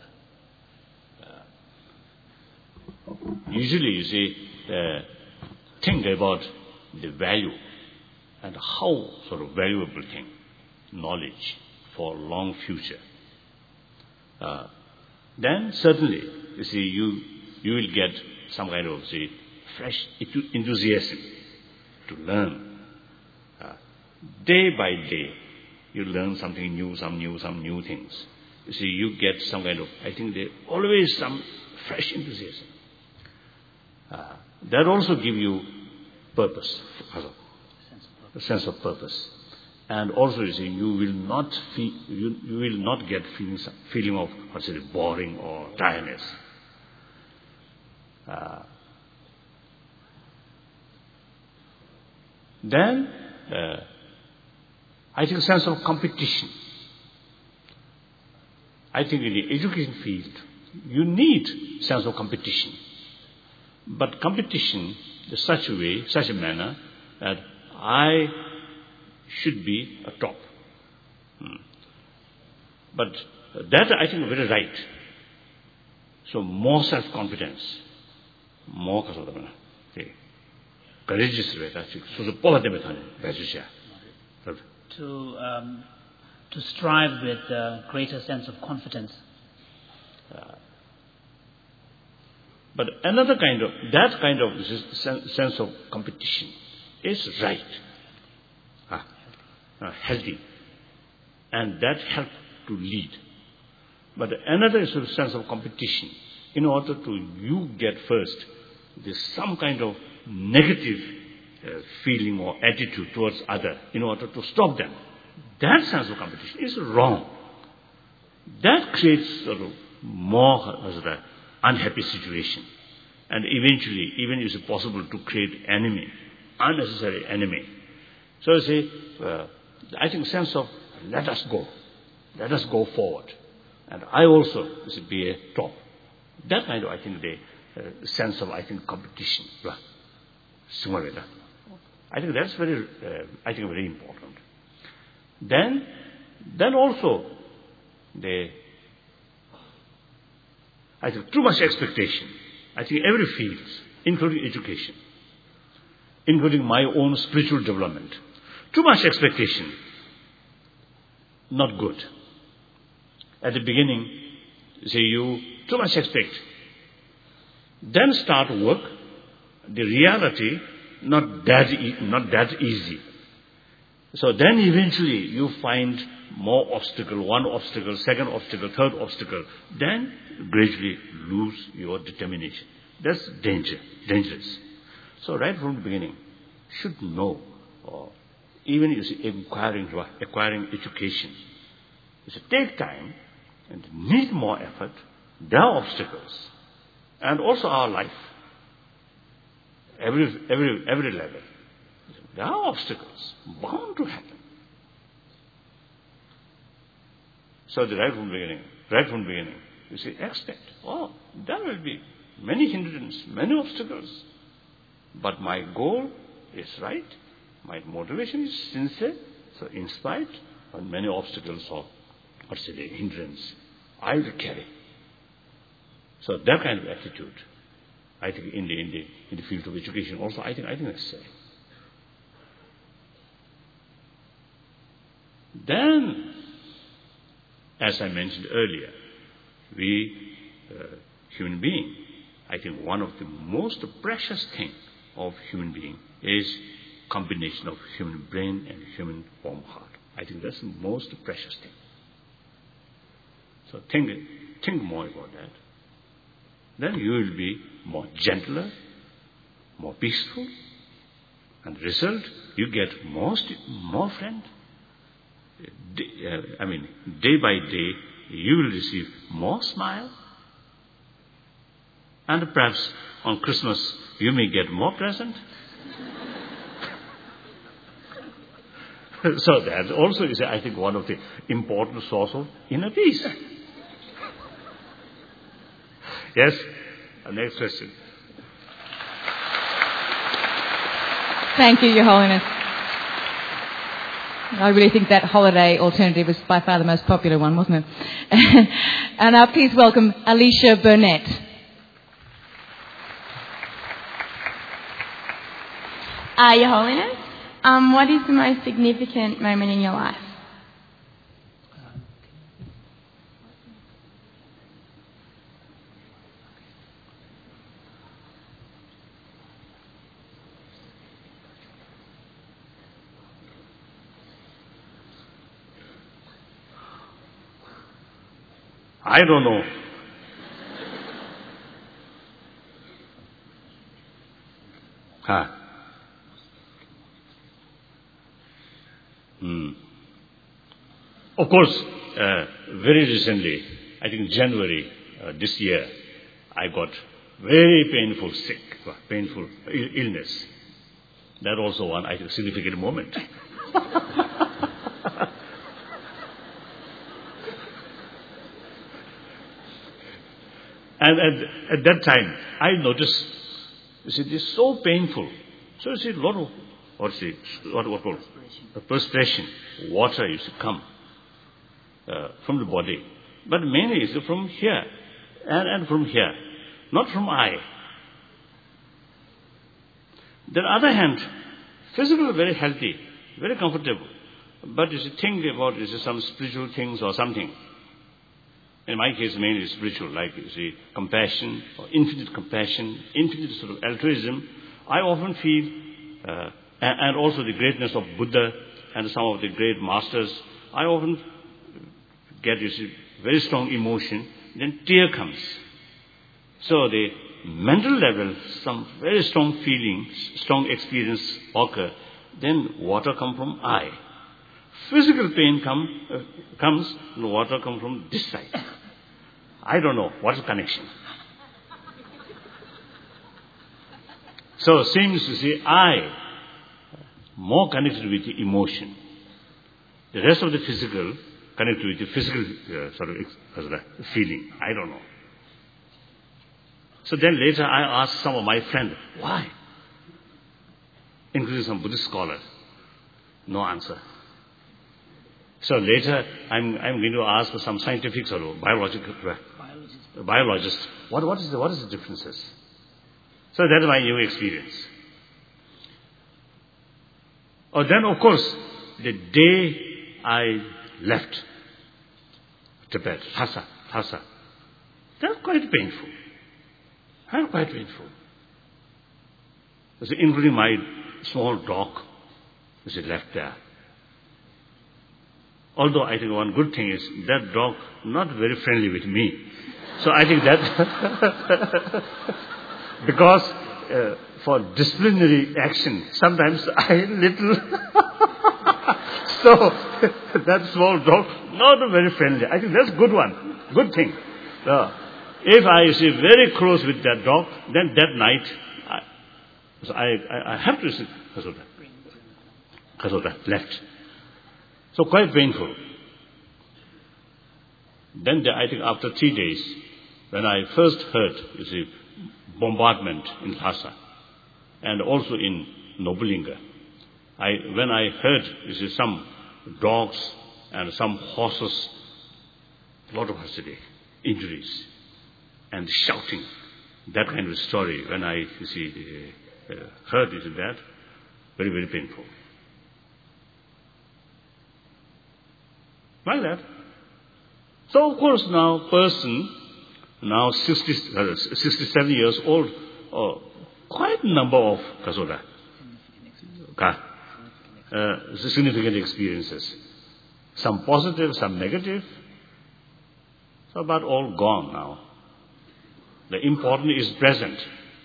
Usually, you see, uh, think about the value and how sort of valuable thing, knowledge for long future. Uh, then certainly, you see, you you will get some kind of see fresh enthusiasm to learn. Uh, day by day, you learn something new, some new, some new things. You see, you get some kind of, I think there always some fresh enthusiasm. Uh, that also give you purpose, a sense of purpose. And also, you see, you will not feel, you, you will not get feelings, feeling of, what's it, boring or tiredness. Uh, then, uh, I think sense of competition. I think in the education field, you need sense of competition. But competition in such a way, such a manner, that I should be a top. Hmm. But that I think is very right. So more self-confidence, more courageous way. So the power to um, to strive with a greater sense of confidence. Uh, But another kind of, that kind of sense of competition is right, ah, uh, healthy, and that helps to lead. But another is a sense of competition. In order to you get first, there's some kind of negative uh, feeling or attitude towards other in order to stop them. That sense of competition is wrong. That creates sort of more uh, unhappy situation. And eventually, even is it possible to create enemy, unnecessary enemy. So you see, uh, I think sense of let us go, let us go forward. And I also is be a top. That kind of, I think, the uh, sense of, I think, competition. I think that's very, uh, I think, very important. Then, then also, the I think too much expectation. I think every field, including education, including my own spiritual development. Too much expectation, not good. At the beginning, say you too much expect. Then start work. The reality, not that, e- not that easy. So then eventually you find more obstacle, one obstacle, second obstacle, third obstacle. Then gradually lose your determination. That's danger, dangerous. So right from the beginning, should know, or even you see acquiring, acquiring education, you should take time and need more effort. There are obstacles, and also our life, every every every level. There are obstacles bound to happen. So the right from the beginning, right from the beginning, you see, expect, oh, there will be many hindrances, many obstacles. But my goal is right, my motivation is sincere, so in spite of many obstacles or, what's the hindrance, I will carry. So that kind of attitude, I think in the, in the, in the field of education also, I think, I think necessary. Then, as I mentioned earlier, we, uh, human being, I think one of the most precious things of human being is combination of human brain and human warm heart. I think that's the most precious thing. So think, think more about that. Then you will be more gentler, more peaceful, and the result, you get more, more friend. Uh, I mean, day by day, you will receive more smile. And perhaps on Christmas, you may get more present. So that also is, I think, one of the important source of inner peace. Yes? Next question. Thank you, Your Holiness. I really think that holiday alternative was by far the most popular one, wasn't it? And now please welcome Alicia Burnett. Uh, Your Holiness, um, what is the most significant moment in your life? I don't know. Huh. Hmm. Of course, uh, very recently, I think January uh, this year, I got very painful sick, painful Ill- illness. That also one, I think, significant moment. And at, at that time, I noticed, you see, this is so painful. So you see, a lot of, what's it, what, what called, the perspiration, water used to come uh, from the body. But mainly it's from here, and, and from here, not from eye. Then on the other hand, physical very healthy, very comfortable. But you see, think about, you see, some spiritual things or something. In my case, mainly spiritual, like, you see, compassion, or infinite compassion, infinite sort of altruism. I often feel, uh, and, and also the greatness of Buddha and some of the great masters, I often get, you see, very strong emotion, then tear comes. So the mental level, some very strong feelings, strong experience occur, then water comes from eye. Physical pain come, uh, comes, and water comes from this side. I don't know what's the connection. So it seems to see eye more connected with the emotion. The rest of the physical connected with the physical uh, sort of uh, feeling. I don't know. So then later I asked some of my friends, why? Including some Buddhist scholars. No answer. So later, I'm, I'm going to ask some scientific or biological uh, biologists, what, what, is the, what is the differences? So that's my new experience. Oh, then of course, the day I left Tibet, Lhasa, Lhasa, that's quite painful. That's quite painful. So including my small dog, which is left there. Although I think one good thing is that dog not very friendly with me. So I think that because uh, for disciplinary action, sometimes I little so that small dog not very friendly. I think that's a good one, good thing. Uh, if I see very close with that dog, then that night I so I, I, I have to see because of that, because of that left. So quite painful. Then I think after three days, when I first heard, you see, bombardment in Lhasa and also in Nobulinga, I, when I heard, you see, some dogs and some horses, a lot of injuries and shouting, that kind of story, when I, you see, uh, heard, you see, that, very, very painful. Like that. So, of course, now person, now sixty, uh, sixty-seven years old, uh, quite a number of kasoda, uh, significant experiences. Some positive, some negative. So, about all gone now. The important is present.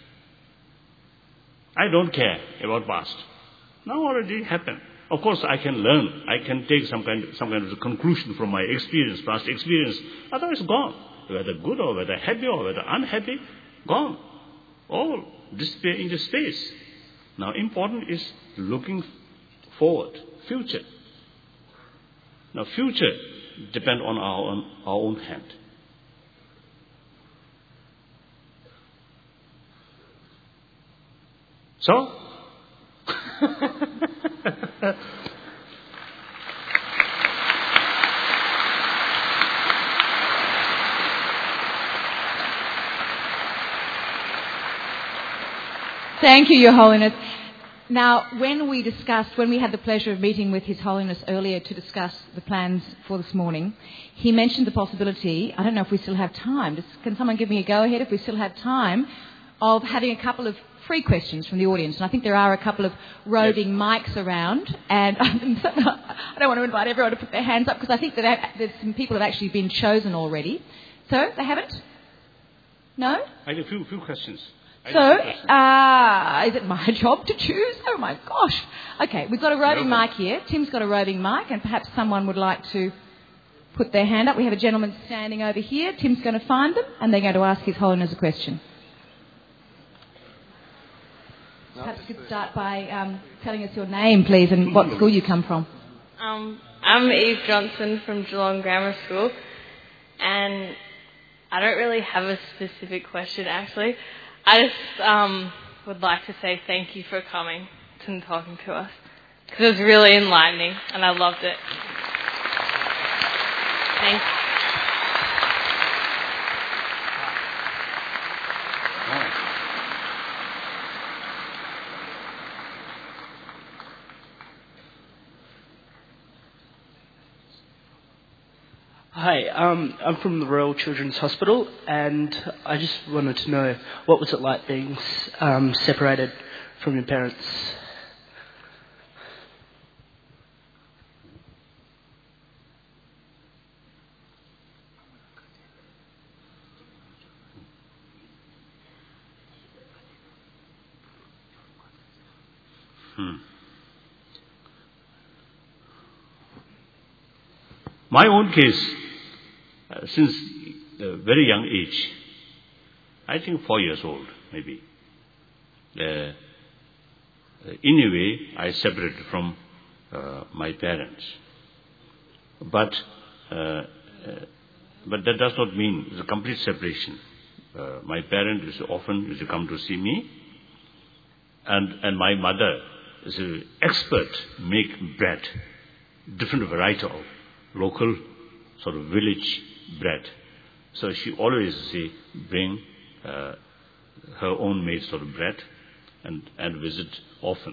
I don't care about past. Now already happened. Of course, I can learn. I can take some kind, some kind of conclusion from my experience, past experience. Otherwise, gone. Whether good or whether happy or whether unhappy, gone. All disappear into space. Now, important is looking forward, future. Now, future depends on our own, our own hand. So, thank you, Your Holiness. Now, when we discussed, when we had the pleasure of meeting with His Holiness earlier to discuss the plans for this morning, he mentioned the possibility, I don't know if we still have time, just, can someone give me a go-ahead if we still have time, of having a couple of free questions from the audience. And I think there are a couple of roving yes. mics around, and I don't want to invite everyone to put their hands up because I think that there's some people who have actually been chosen already. So, they haven't? No? I have a few, few questions. So, uh, is it my job to choose? Oh my gosh. Okay, we've got a roving no mic here. Tim's got a roving mic, and perhaps someone would like to put their hand up. We have a gentleman standing over here. Tim's going to find them, and they're going to ask His Holiness a question. Perhaps you could start by um, telling us your name, please, and what school you come from. Um, I'm Eve Johnson from Geelong Grammar School, and I don't really have a specific question, actually. I just um, would like to say thank you for coming and talking to us, because it was really enlightening, and I loved it. Thanks. Hi, um, I'm from the Royal Children's Hospital, and I just wanted to know, what was it like being um, separated from your parents? Hmm. My own case, uh, since a very young age, I think four years old, maybe, uh, in a way, I separated from uh, my parents. But, uh, uh, but that does not mean it's a complete separation. Uh, my parents used to often used to come to see me, and and my mother is an expert make bread, different variety of local sort of village bread. So she always say bring uh, her own made sort of bread and, and visit often.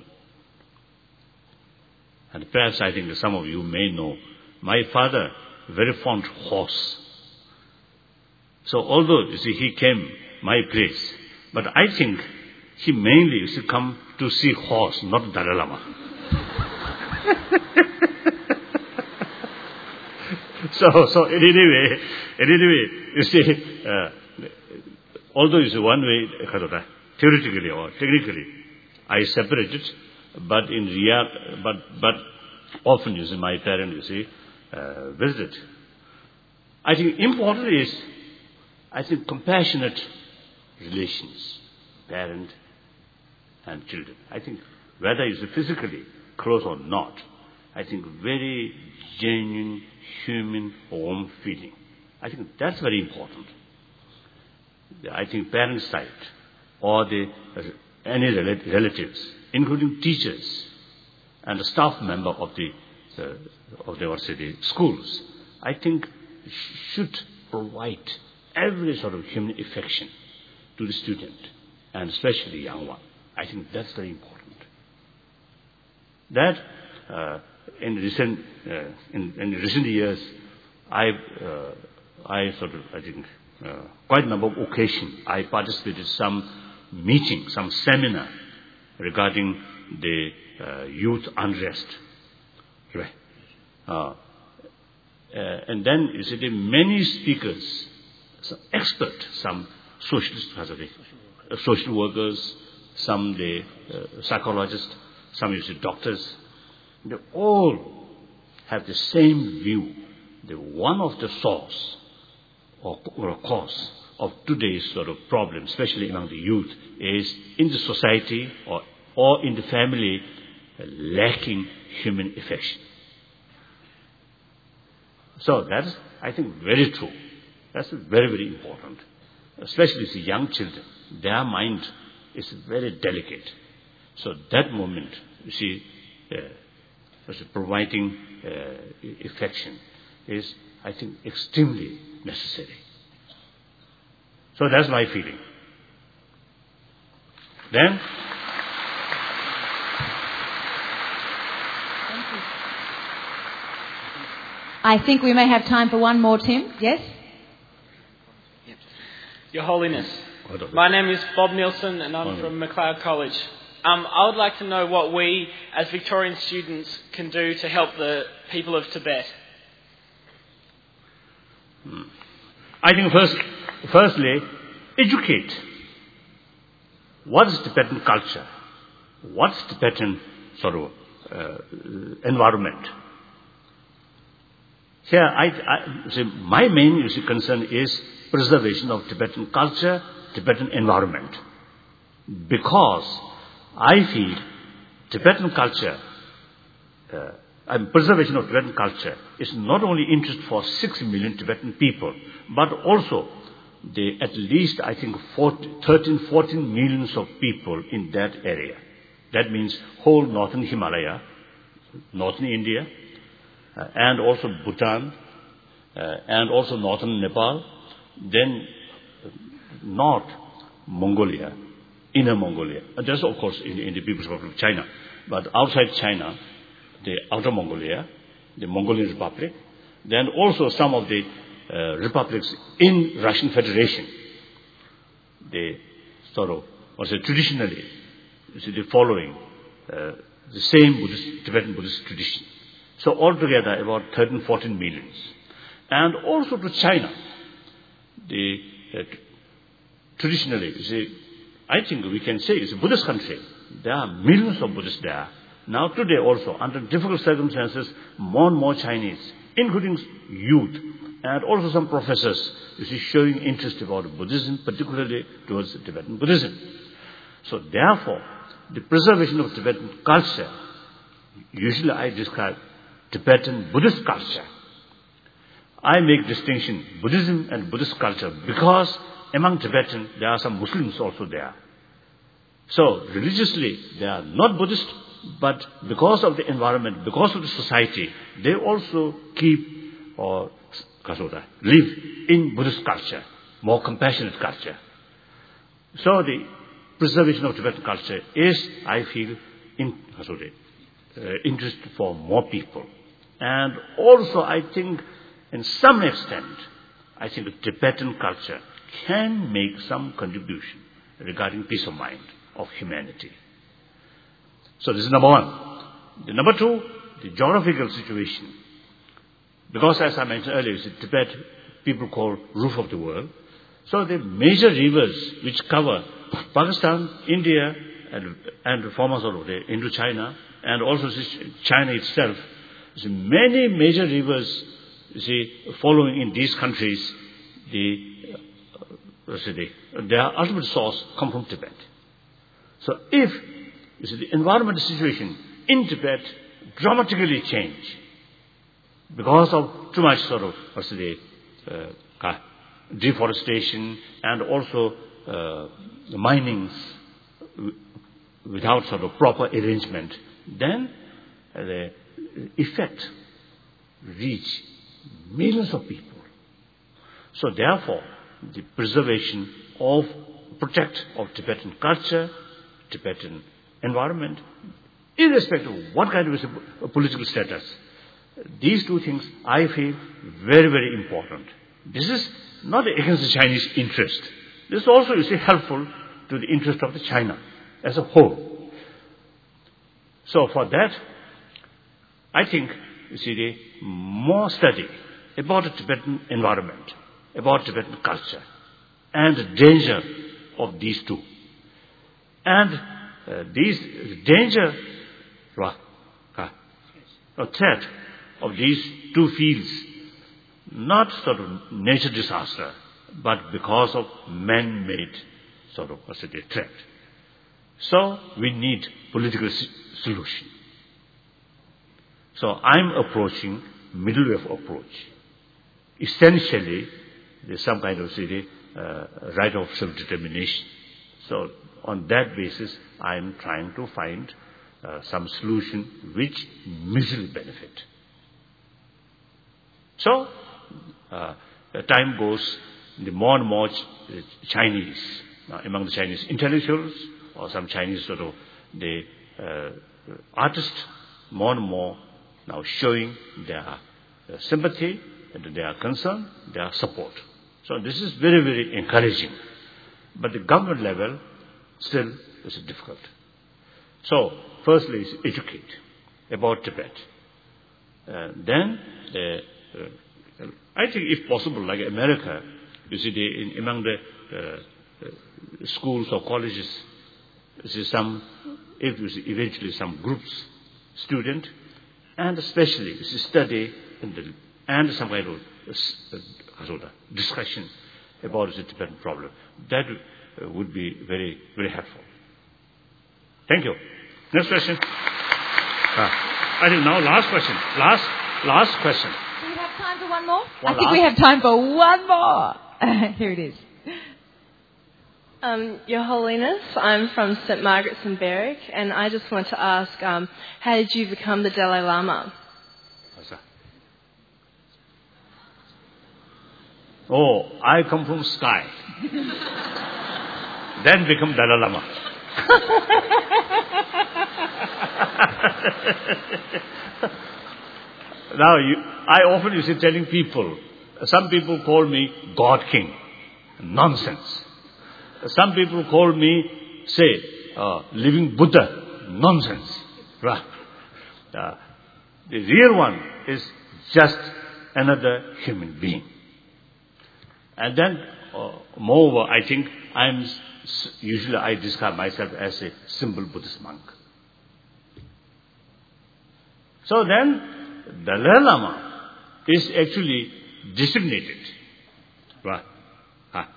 And perhaps I think that some of you may know, my father very fond horse. So although you see he came my place, but I think he mainly used to come to see horse, not Dalai Lama. So, so in any way, in any way, you see, uh, although it's one way, theoretically or technically, I separated, but in real, but but often, you see, my parents, you see, uh, visit. I think important is, I think, compassionate relations, parent and children. I think whether it's physically close or not, I think very genuine, human, warm feeling. I think that's very important. I think parents' side or the uh, any relatives, including teachers and the staff member of the uh, of the university schools, I think should provide every sort of human affection to the student, and especially the young one. I think that's very important. That uh, in recent uh, in, in recent years, I uh, I sort of I think uh, quite a number of occasions I participated in some meeting, some seminar regarding the uh, youth unrest. Right. Uh, uh, and then you see the many speakers, some experts, some socialists, uh, social workers, some the uh, psychologists, some you see doctors. They all have the same view. The one of the source or, or a cause of today's sort of problem, especially among the youth, is in the society or or in the family lacking human affection. So that's, I think, very true. That's very, very important. Especially the young children. Their mind is very delicate. So that moment, you see, uh, providing uh, affection is, I think, extremely necessary. So that's my feeling. Then, I think we may have time for one more, Tim. Yes? Your Holiness, my name is Bob Nielsen and I'm from MacLeod College. Um, I would like to know what we, as Victorian students, can do to help the people of Tibet. Hmm. I think first, firstly, educate. What is Tibetan culture? What's Tibetan sort of uh, environment? Here, I, I see, my main you see, concern is preservation of Tibetan culture, Tibetan environment. Because I feel Tibetan culture, uh, and preservation of Tibetan culture is not only interest for six million Tibetan people, but also the at least, I think, thirteen, fourteen millions of people in that area. That means whole northern Himalaya, northern India, Uh, and also Bhutan, uh, and also northern Nepal, then North Mongolia, Inner Mongolia. And that's of course in, in the People's Republic of China. But outside China, the Outer Mongolia, the Mongolian Republic, then also some of the uh, republics in Russian Federation. They sort of, also traditionally, you see, the following uh, the same Buddhist, Tibetan Buddhist tradition. So altogether about thirteen, fourteen millions. And also to China, the uh, traditionally, you see, I think we can say it's a Buddhist country. There are millions of Buddhists there. Now today also, under difficult circumstances, more and more Chinese, including youth, and also some professors, you see, showing interest about Buddhism, particularly towards Tibetan Buddhism. So therefore, the preservation of Tibetan culture, usually I describe Tibetan Buddhist culture. I make distinction, Buddhism and Buddhist culture, because among Tibetans, there are some Muslims also there. So, religiously, they are not Buddhist, but because of the environment, because of the society, they also keep or live in Buddhist culture, more compassionate culture. So, the preservation of Tibetan culture is, I feel, in, sorry, uh, interest for more people. And also, I think, in some extent, I think the Tibetan culture can make some contribution regarding peace of mind of humanity. So this is number one. The number two, the geographical situation. Because as I mentioned earlier, Tibet, people call roof of the world. So the major rivers which cover Pakistan, India, and, and the former sort of the Indochina, and also China itself, so many major rivers, you see, following in these countries, the, uh, the their ultimate source come from Tibet. So if you see, the environmental situation in Tibet dramatically change because of too much sort of what's the uh, deforestation and also uh, the minings without sort of proper arrangement, then uh, the effect reach millions of people. So therefore, the preservation of, protect of Tibetan culture, Tibetan environment irrespective of what kind of a political status. These two things I feel very, very important. This is not against the Chinese interest. This is also, you see, helpful to the interest of the China as a whole. So for that, I think, you see, the more study about the Tibetan environment, about Tibetan culture, and the danger of these two. And uh, these danger, uh, or threat of these two fields, not sort of nature disaster, but because of man-made sort of a threat. So we need political solution. So I'm approaching middle way of approach. Essentially, there's some kind of say, uh, right of self-determination. So on that basis, I'm trying to find uh, some solution which mutually benefit. So, uh, as time goes, the more and more ch- Chinese, uh, among the Chinese intellectuals, or some Chinese sort of the uh, artists, more and more now showing their uh, sympathy, and their concern, their support. So this is very, very encouraging. But the government level still is difficult. So, firstly is educate about Tibet. Uh, then, uh, uh, I think if possible, like America, you see, the, in, among the uh, uh, schools or colleges, you see some, if you see eventually some groups, student, and especially you see study in the, and some kind of uh, discussion about the Tibetan problem. That uh, would be very, very helpful. Thank you. Next question. Ah, I think now last question. Last, last question. Do we have time for one more? One I think last? we have time for one more. Here it is. Um, Your Holiness, I'm from Saint Margaret's in Berwick, and I just want to ask, um, how did you become the Dalai Lama? Oh, I come from sky. Then become Dalai Lama. Now, you, I often used to telling people, some people call me God King. Nonsense. Some people call me, say, uh, living Buddha. Nonsense. Right? Uh, the real one is just another human being. And then, uh, moreover, I think I'm, usually I describe myself as a simple Buddhist monk. So then, Dalai Lama is actually designated. Right? Huh?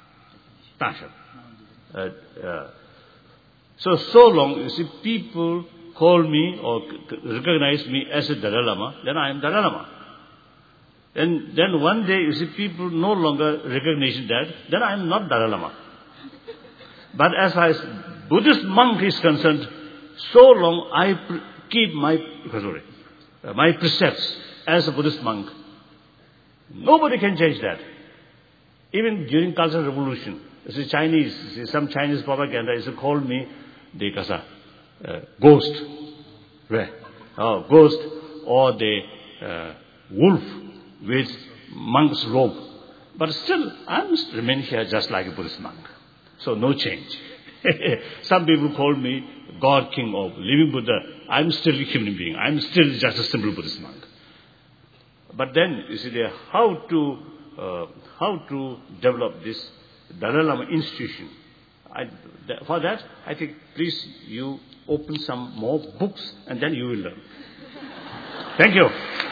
Uh, uh, so, so long, you see, people call me or recognize me as a Dalai Lama, then I am Dalai Lama. And then one day, you see, people no longer recognize that, then I am not Dalai Lama. But as far as Buddhist monk is concerned, so long I pre- keep my, sorry, uh, my precepts as a Buddhist monk. Nobody can change that. Even during Cultural Revolution, you see, Chinese, you see, some Chinese propaganda used to call me the kasa, uh, ghost, right? Oh, ghost, or the uh, wolf with monk's robe. But still, I must remain here just like a Buddhist monk. So no change. Some people call me God King or living Buddha. I'm still a human being. I'm still just a simple Buddhist monk. But then, you see, there, how to uh, how to develop this Dalai Lama institution. I, th- for that, I think, please, you open some more books and then you will learn. Thank you.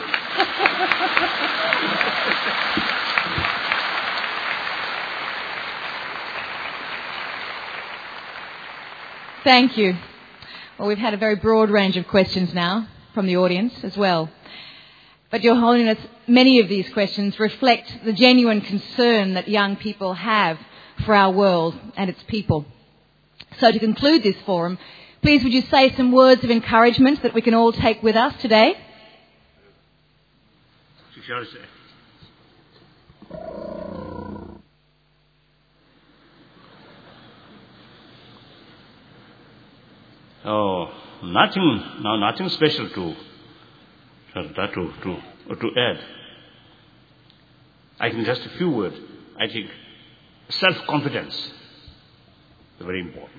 Thank you. Well, we've had a very broad range of questions now from the audience as well. But Your Holiness, many of these questions reflect the genuine concern that young people have for our world and its people. So to conclude this forum, please would you say some words of encouragement that we can all take with us today? Oh, nothing, no, nothing special to, to, to, to, to add. I think just a few words. I think self-confidence is very important.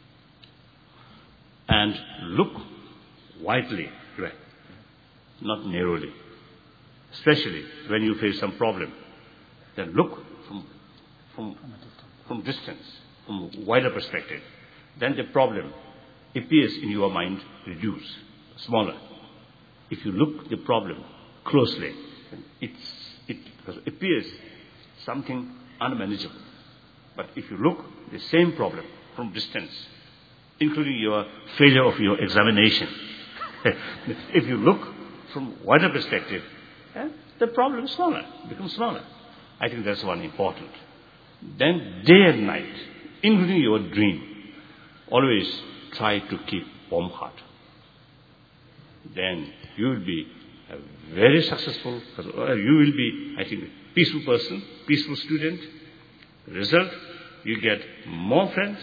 And look widely, not narrowly. Especially when you face some problem. Then look from, from, from distance, from a wider perspective. Then the problem appears in your mind reduced, smaller. If you look the problem closely, it's, it appears something unmanageable. But if you look the same problem from distance, including your failure of your examination, if you look from wider perspective, eh, the problem is smaller, becomes smaller. I think that's one important. Then day and night, including your dream, always try to keep warm heart. Then you will be a very successful, you will be, I think, a peaceful person, peaceful student. Result, you get more friends.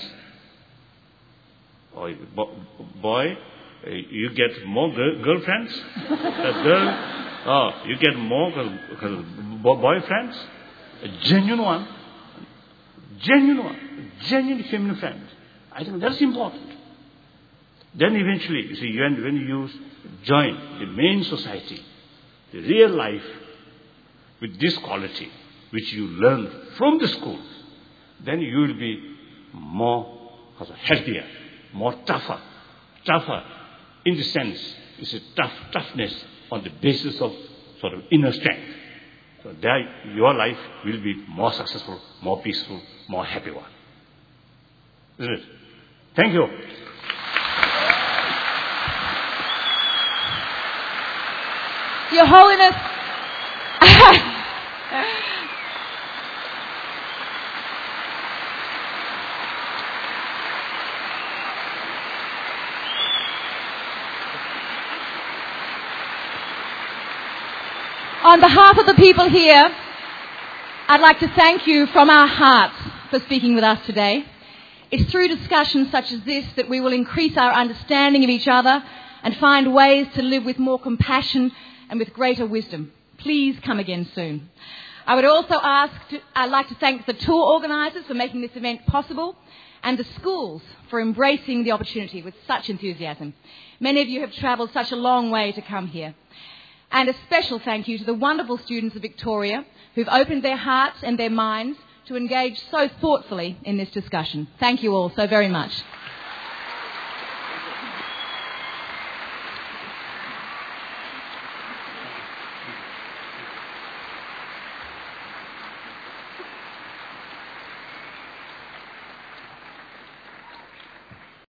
Or boy, you get more girl, girlfriends. A girl, oh, you get more boyfriends. A genuine one, genuine one, genuine feminine friend. I think that's important. Then eventually, you see, when, when you join the main society, the real life, with this quality, which you learn from the school, then you will be more healthier, more tougher, tougher in the sense, it's a tough, toughness on the basis of sort of inner strength. So there, your life will be more successful, more peaceful, more happy one. Isn't it? Thank you. Your Holiness, on behalf of the people here, I'd like to thank you from our hearts for speaking with us today. It's through discussions such as this that we will increase our understanding of each other and find ways to live with more compassion and with greater wisdom. Please come again soon. I would also ask, to, I'd like to thank the tour organisers for making this event possible and the schools for embracing the opportunity with such enthusiasm. Many of you have travelled such a long way to come here. And a special thank you to the wonderful students of Victoria who've opened their hearts and their minds to engage so thoughtfully in this discussion. Thank you all so very much.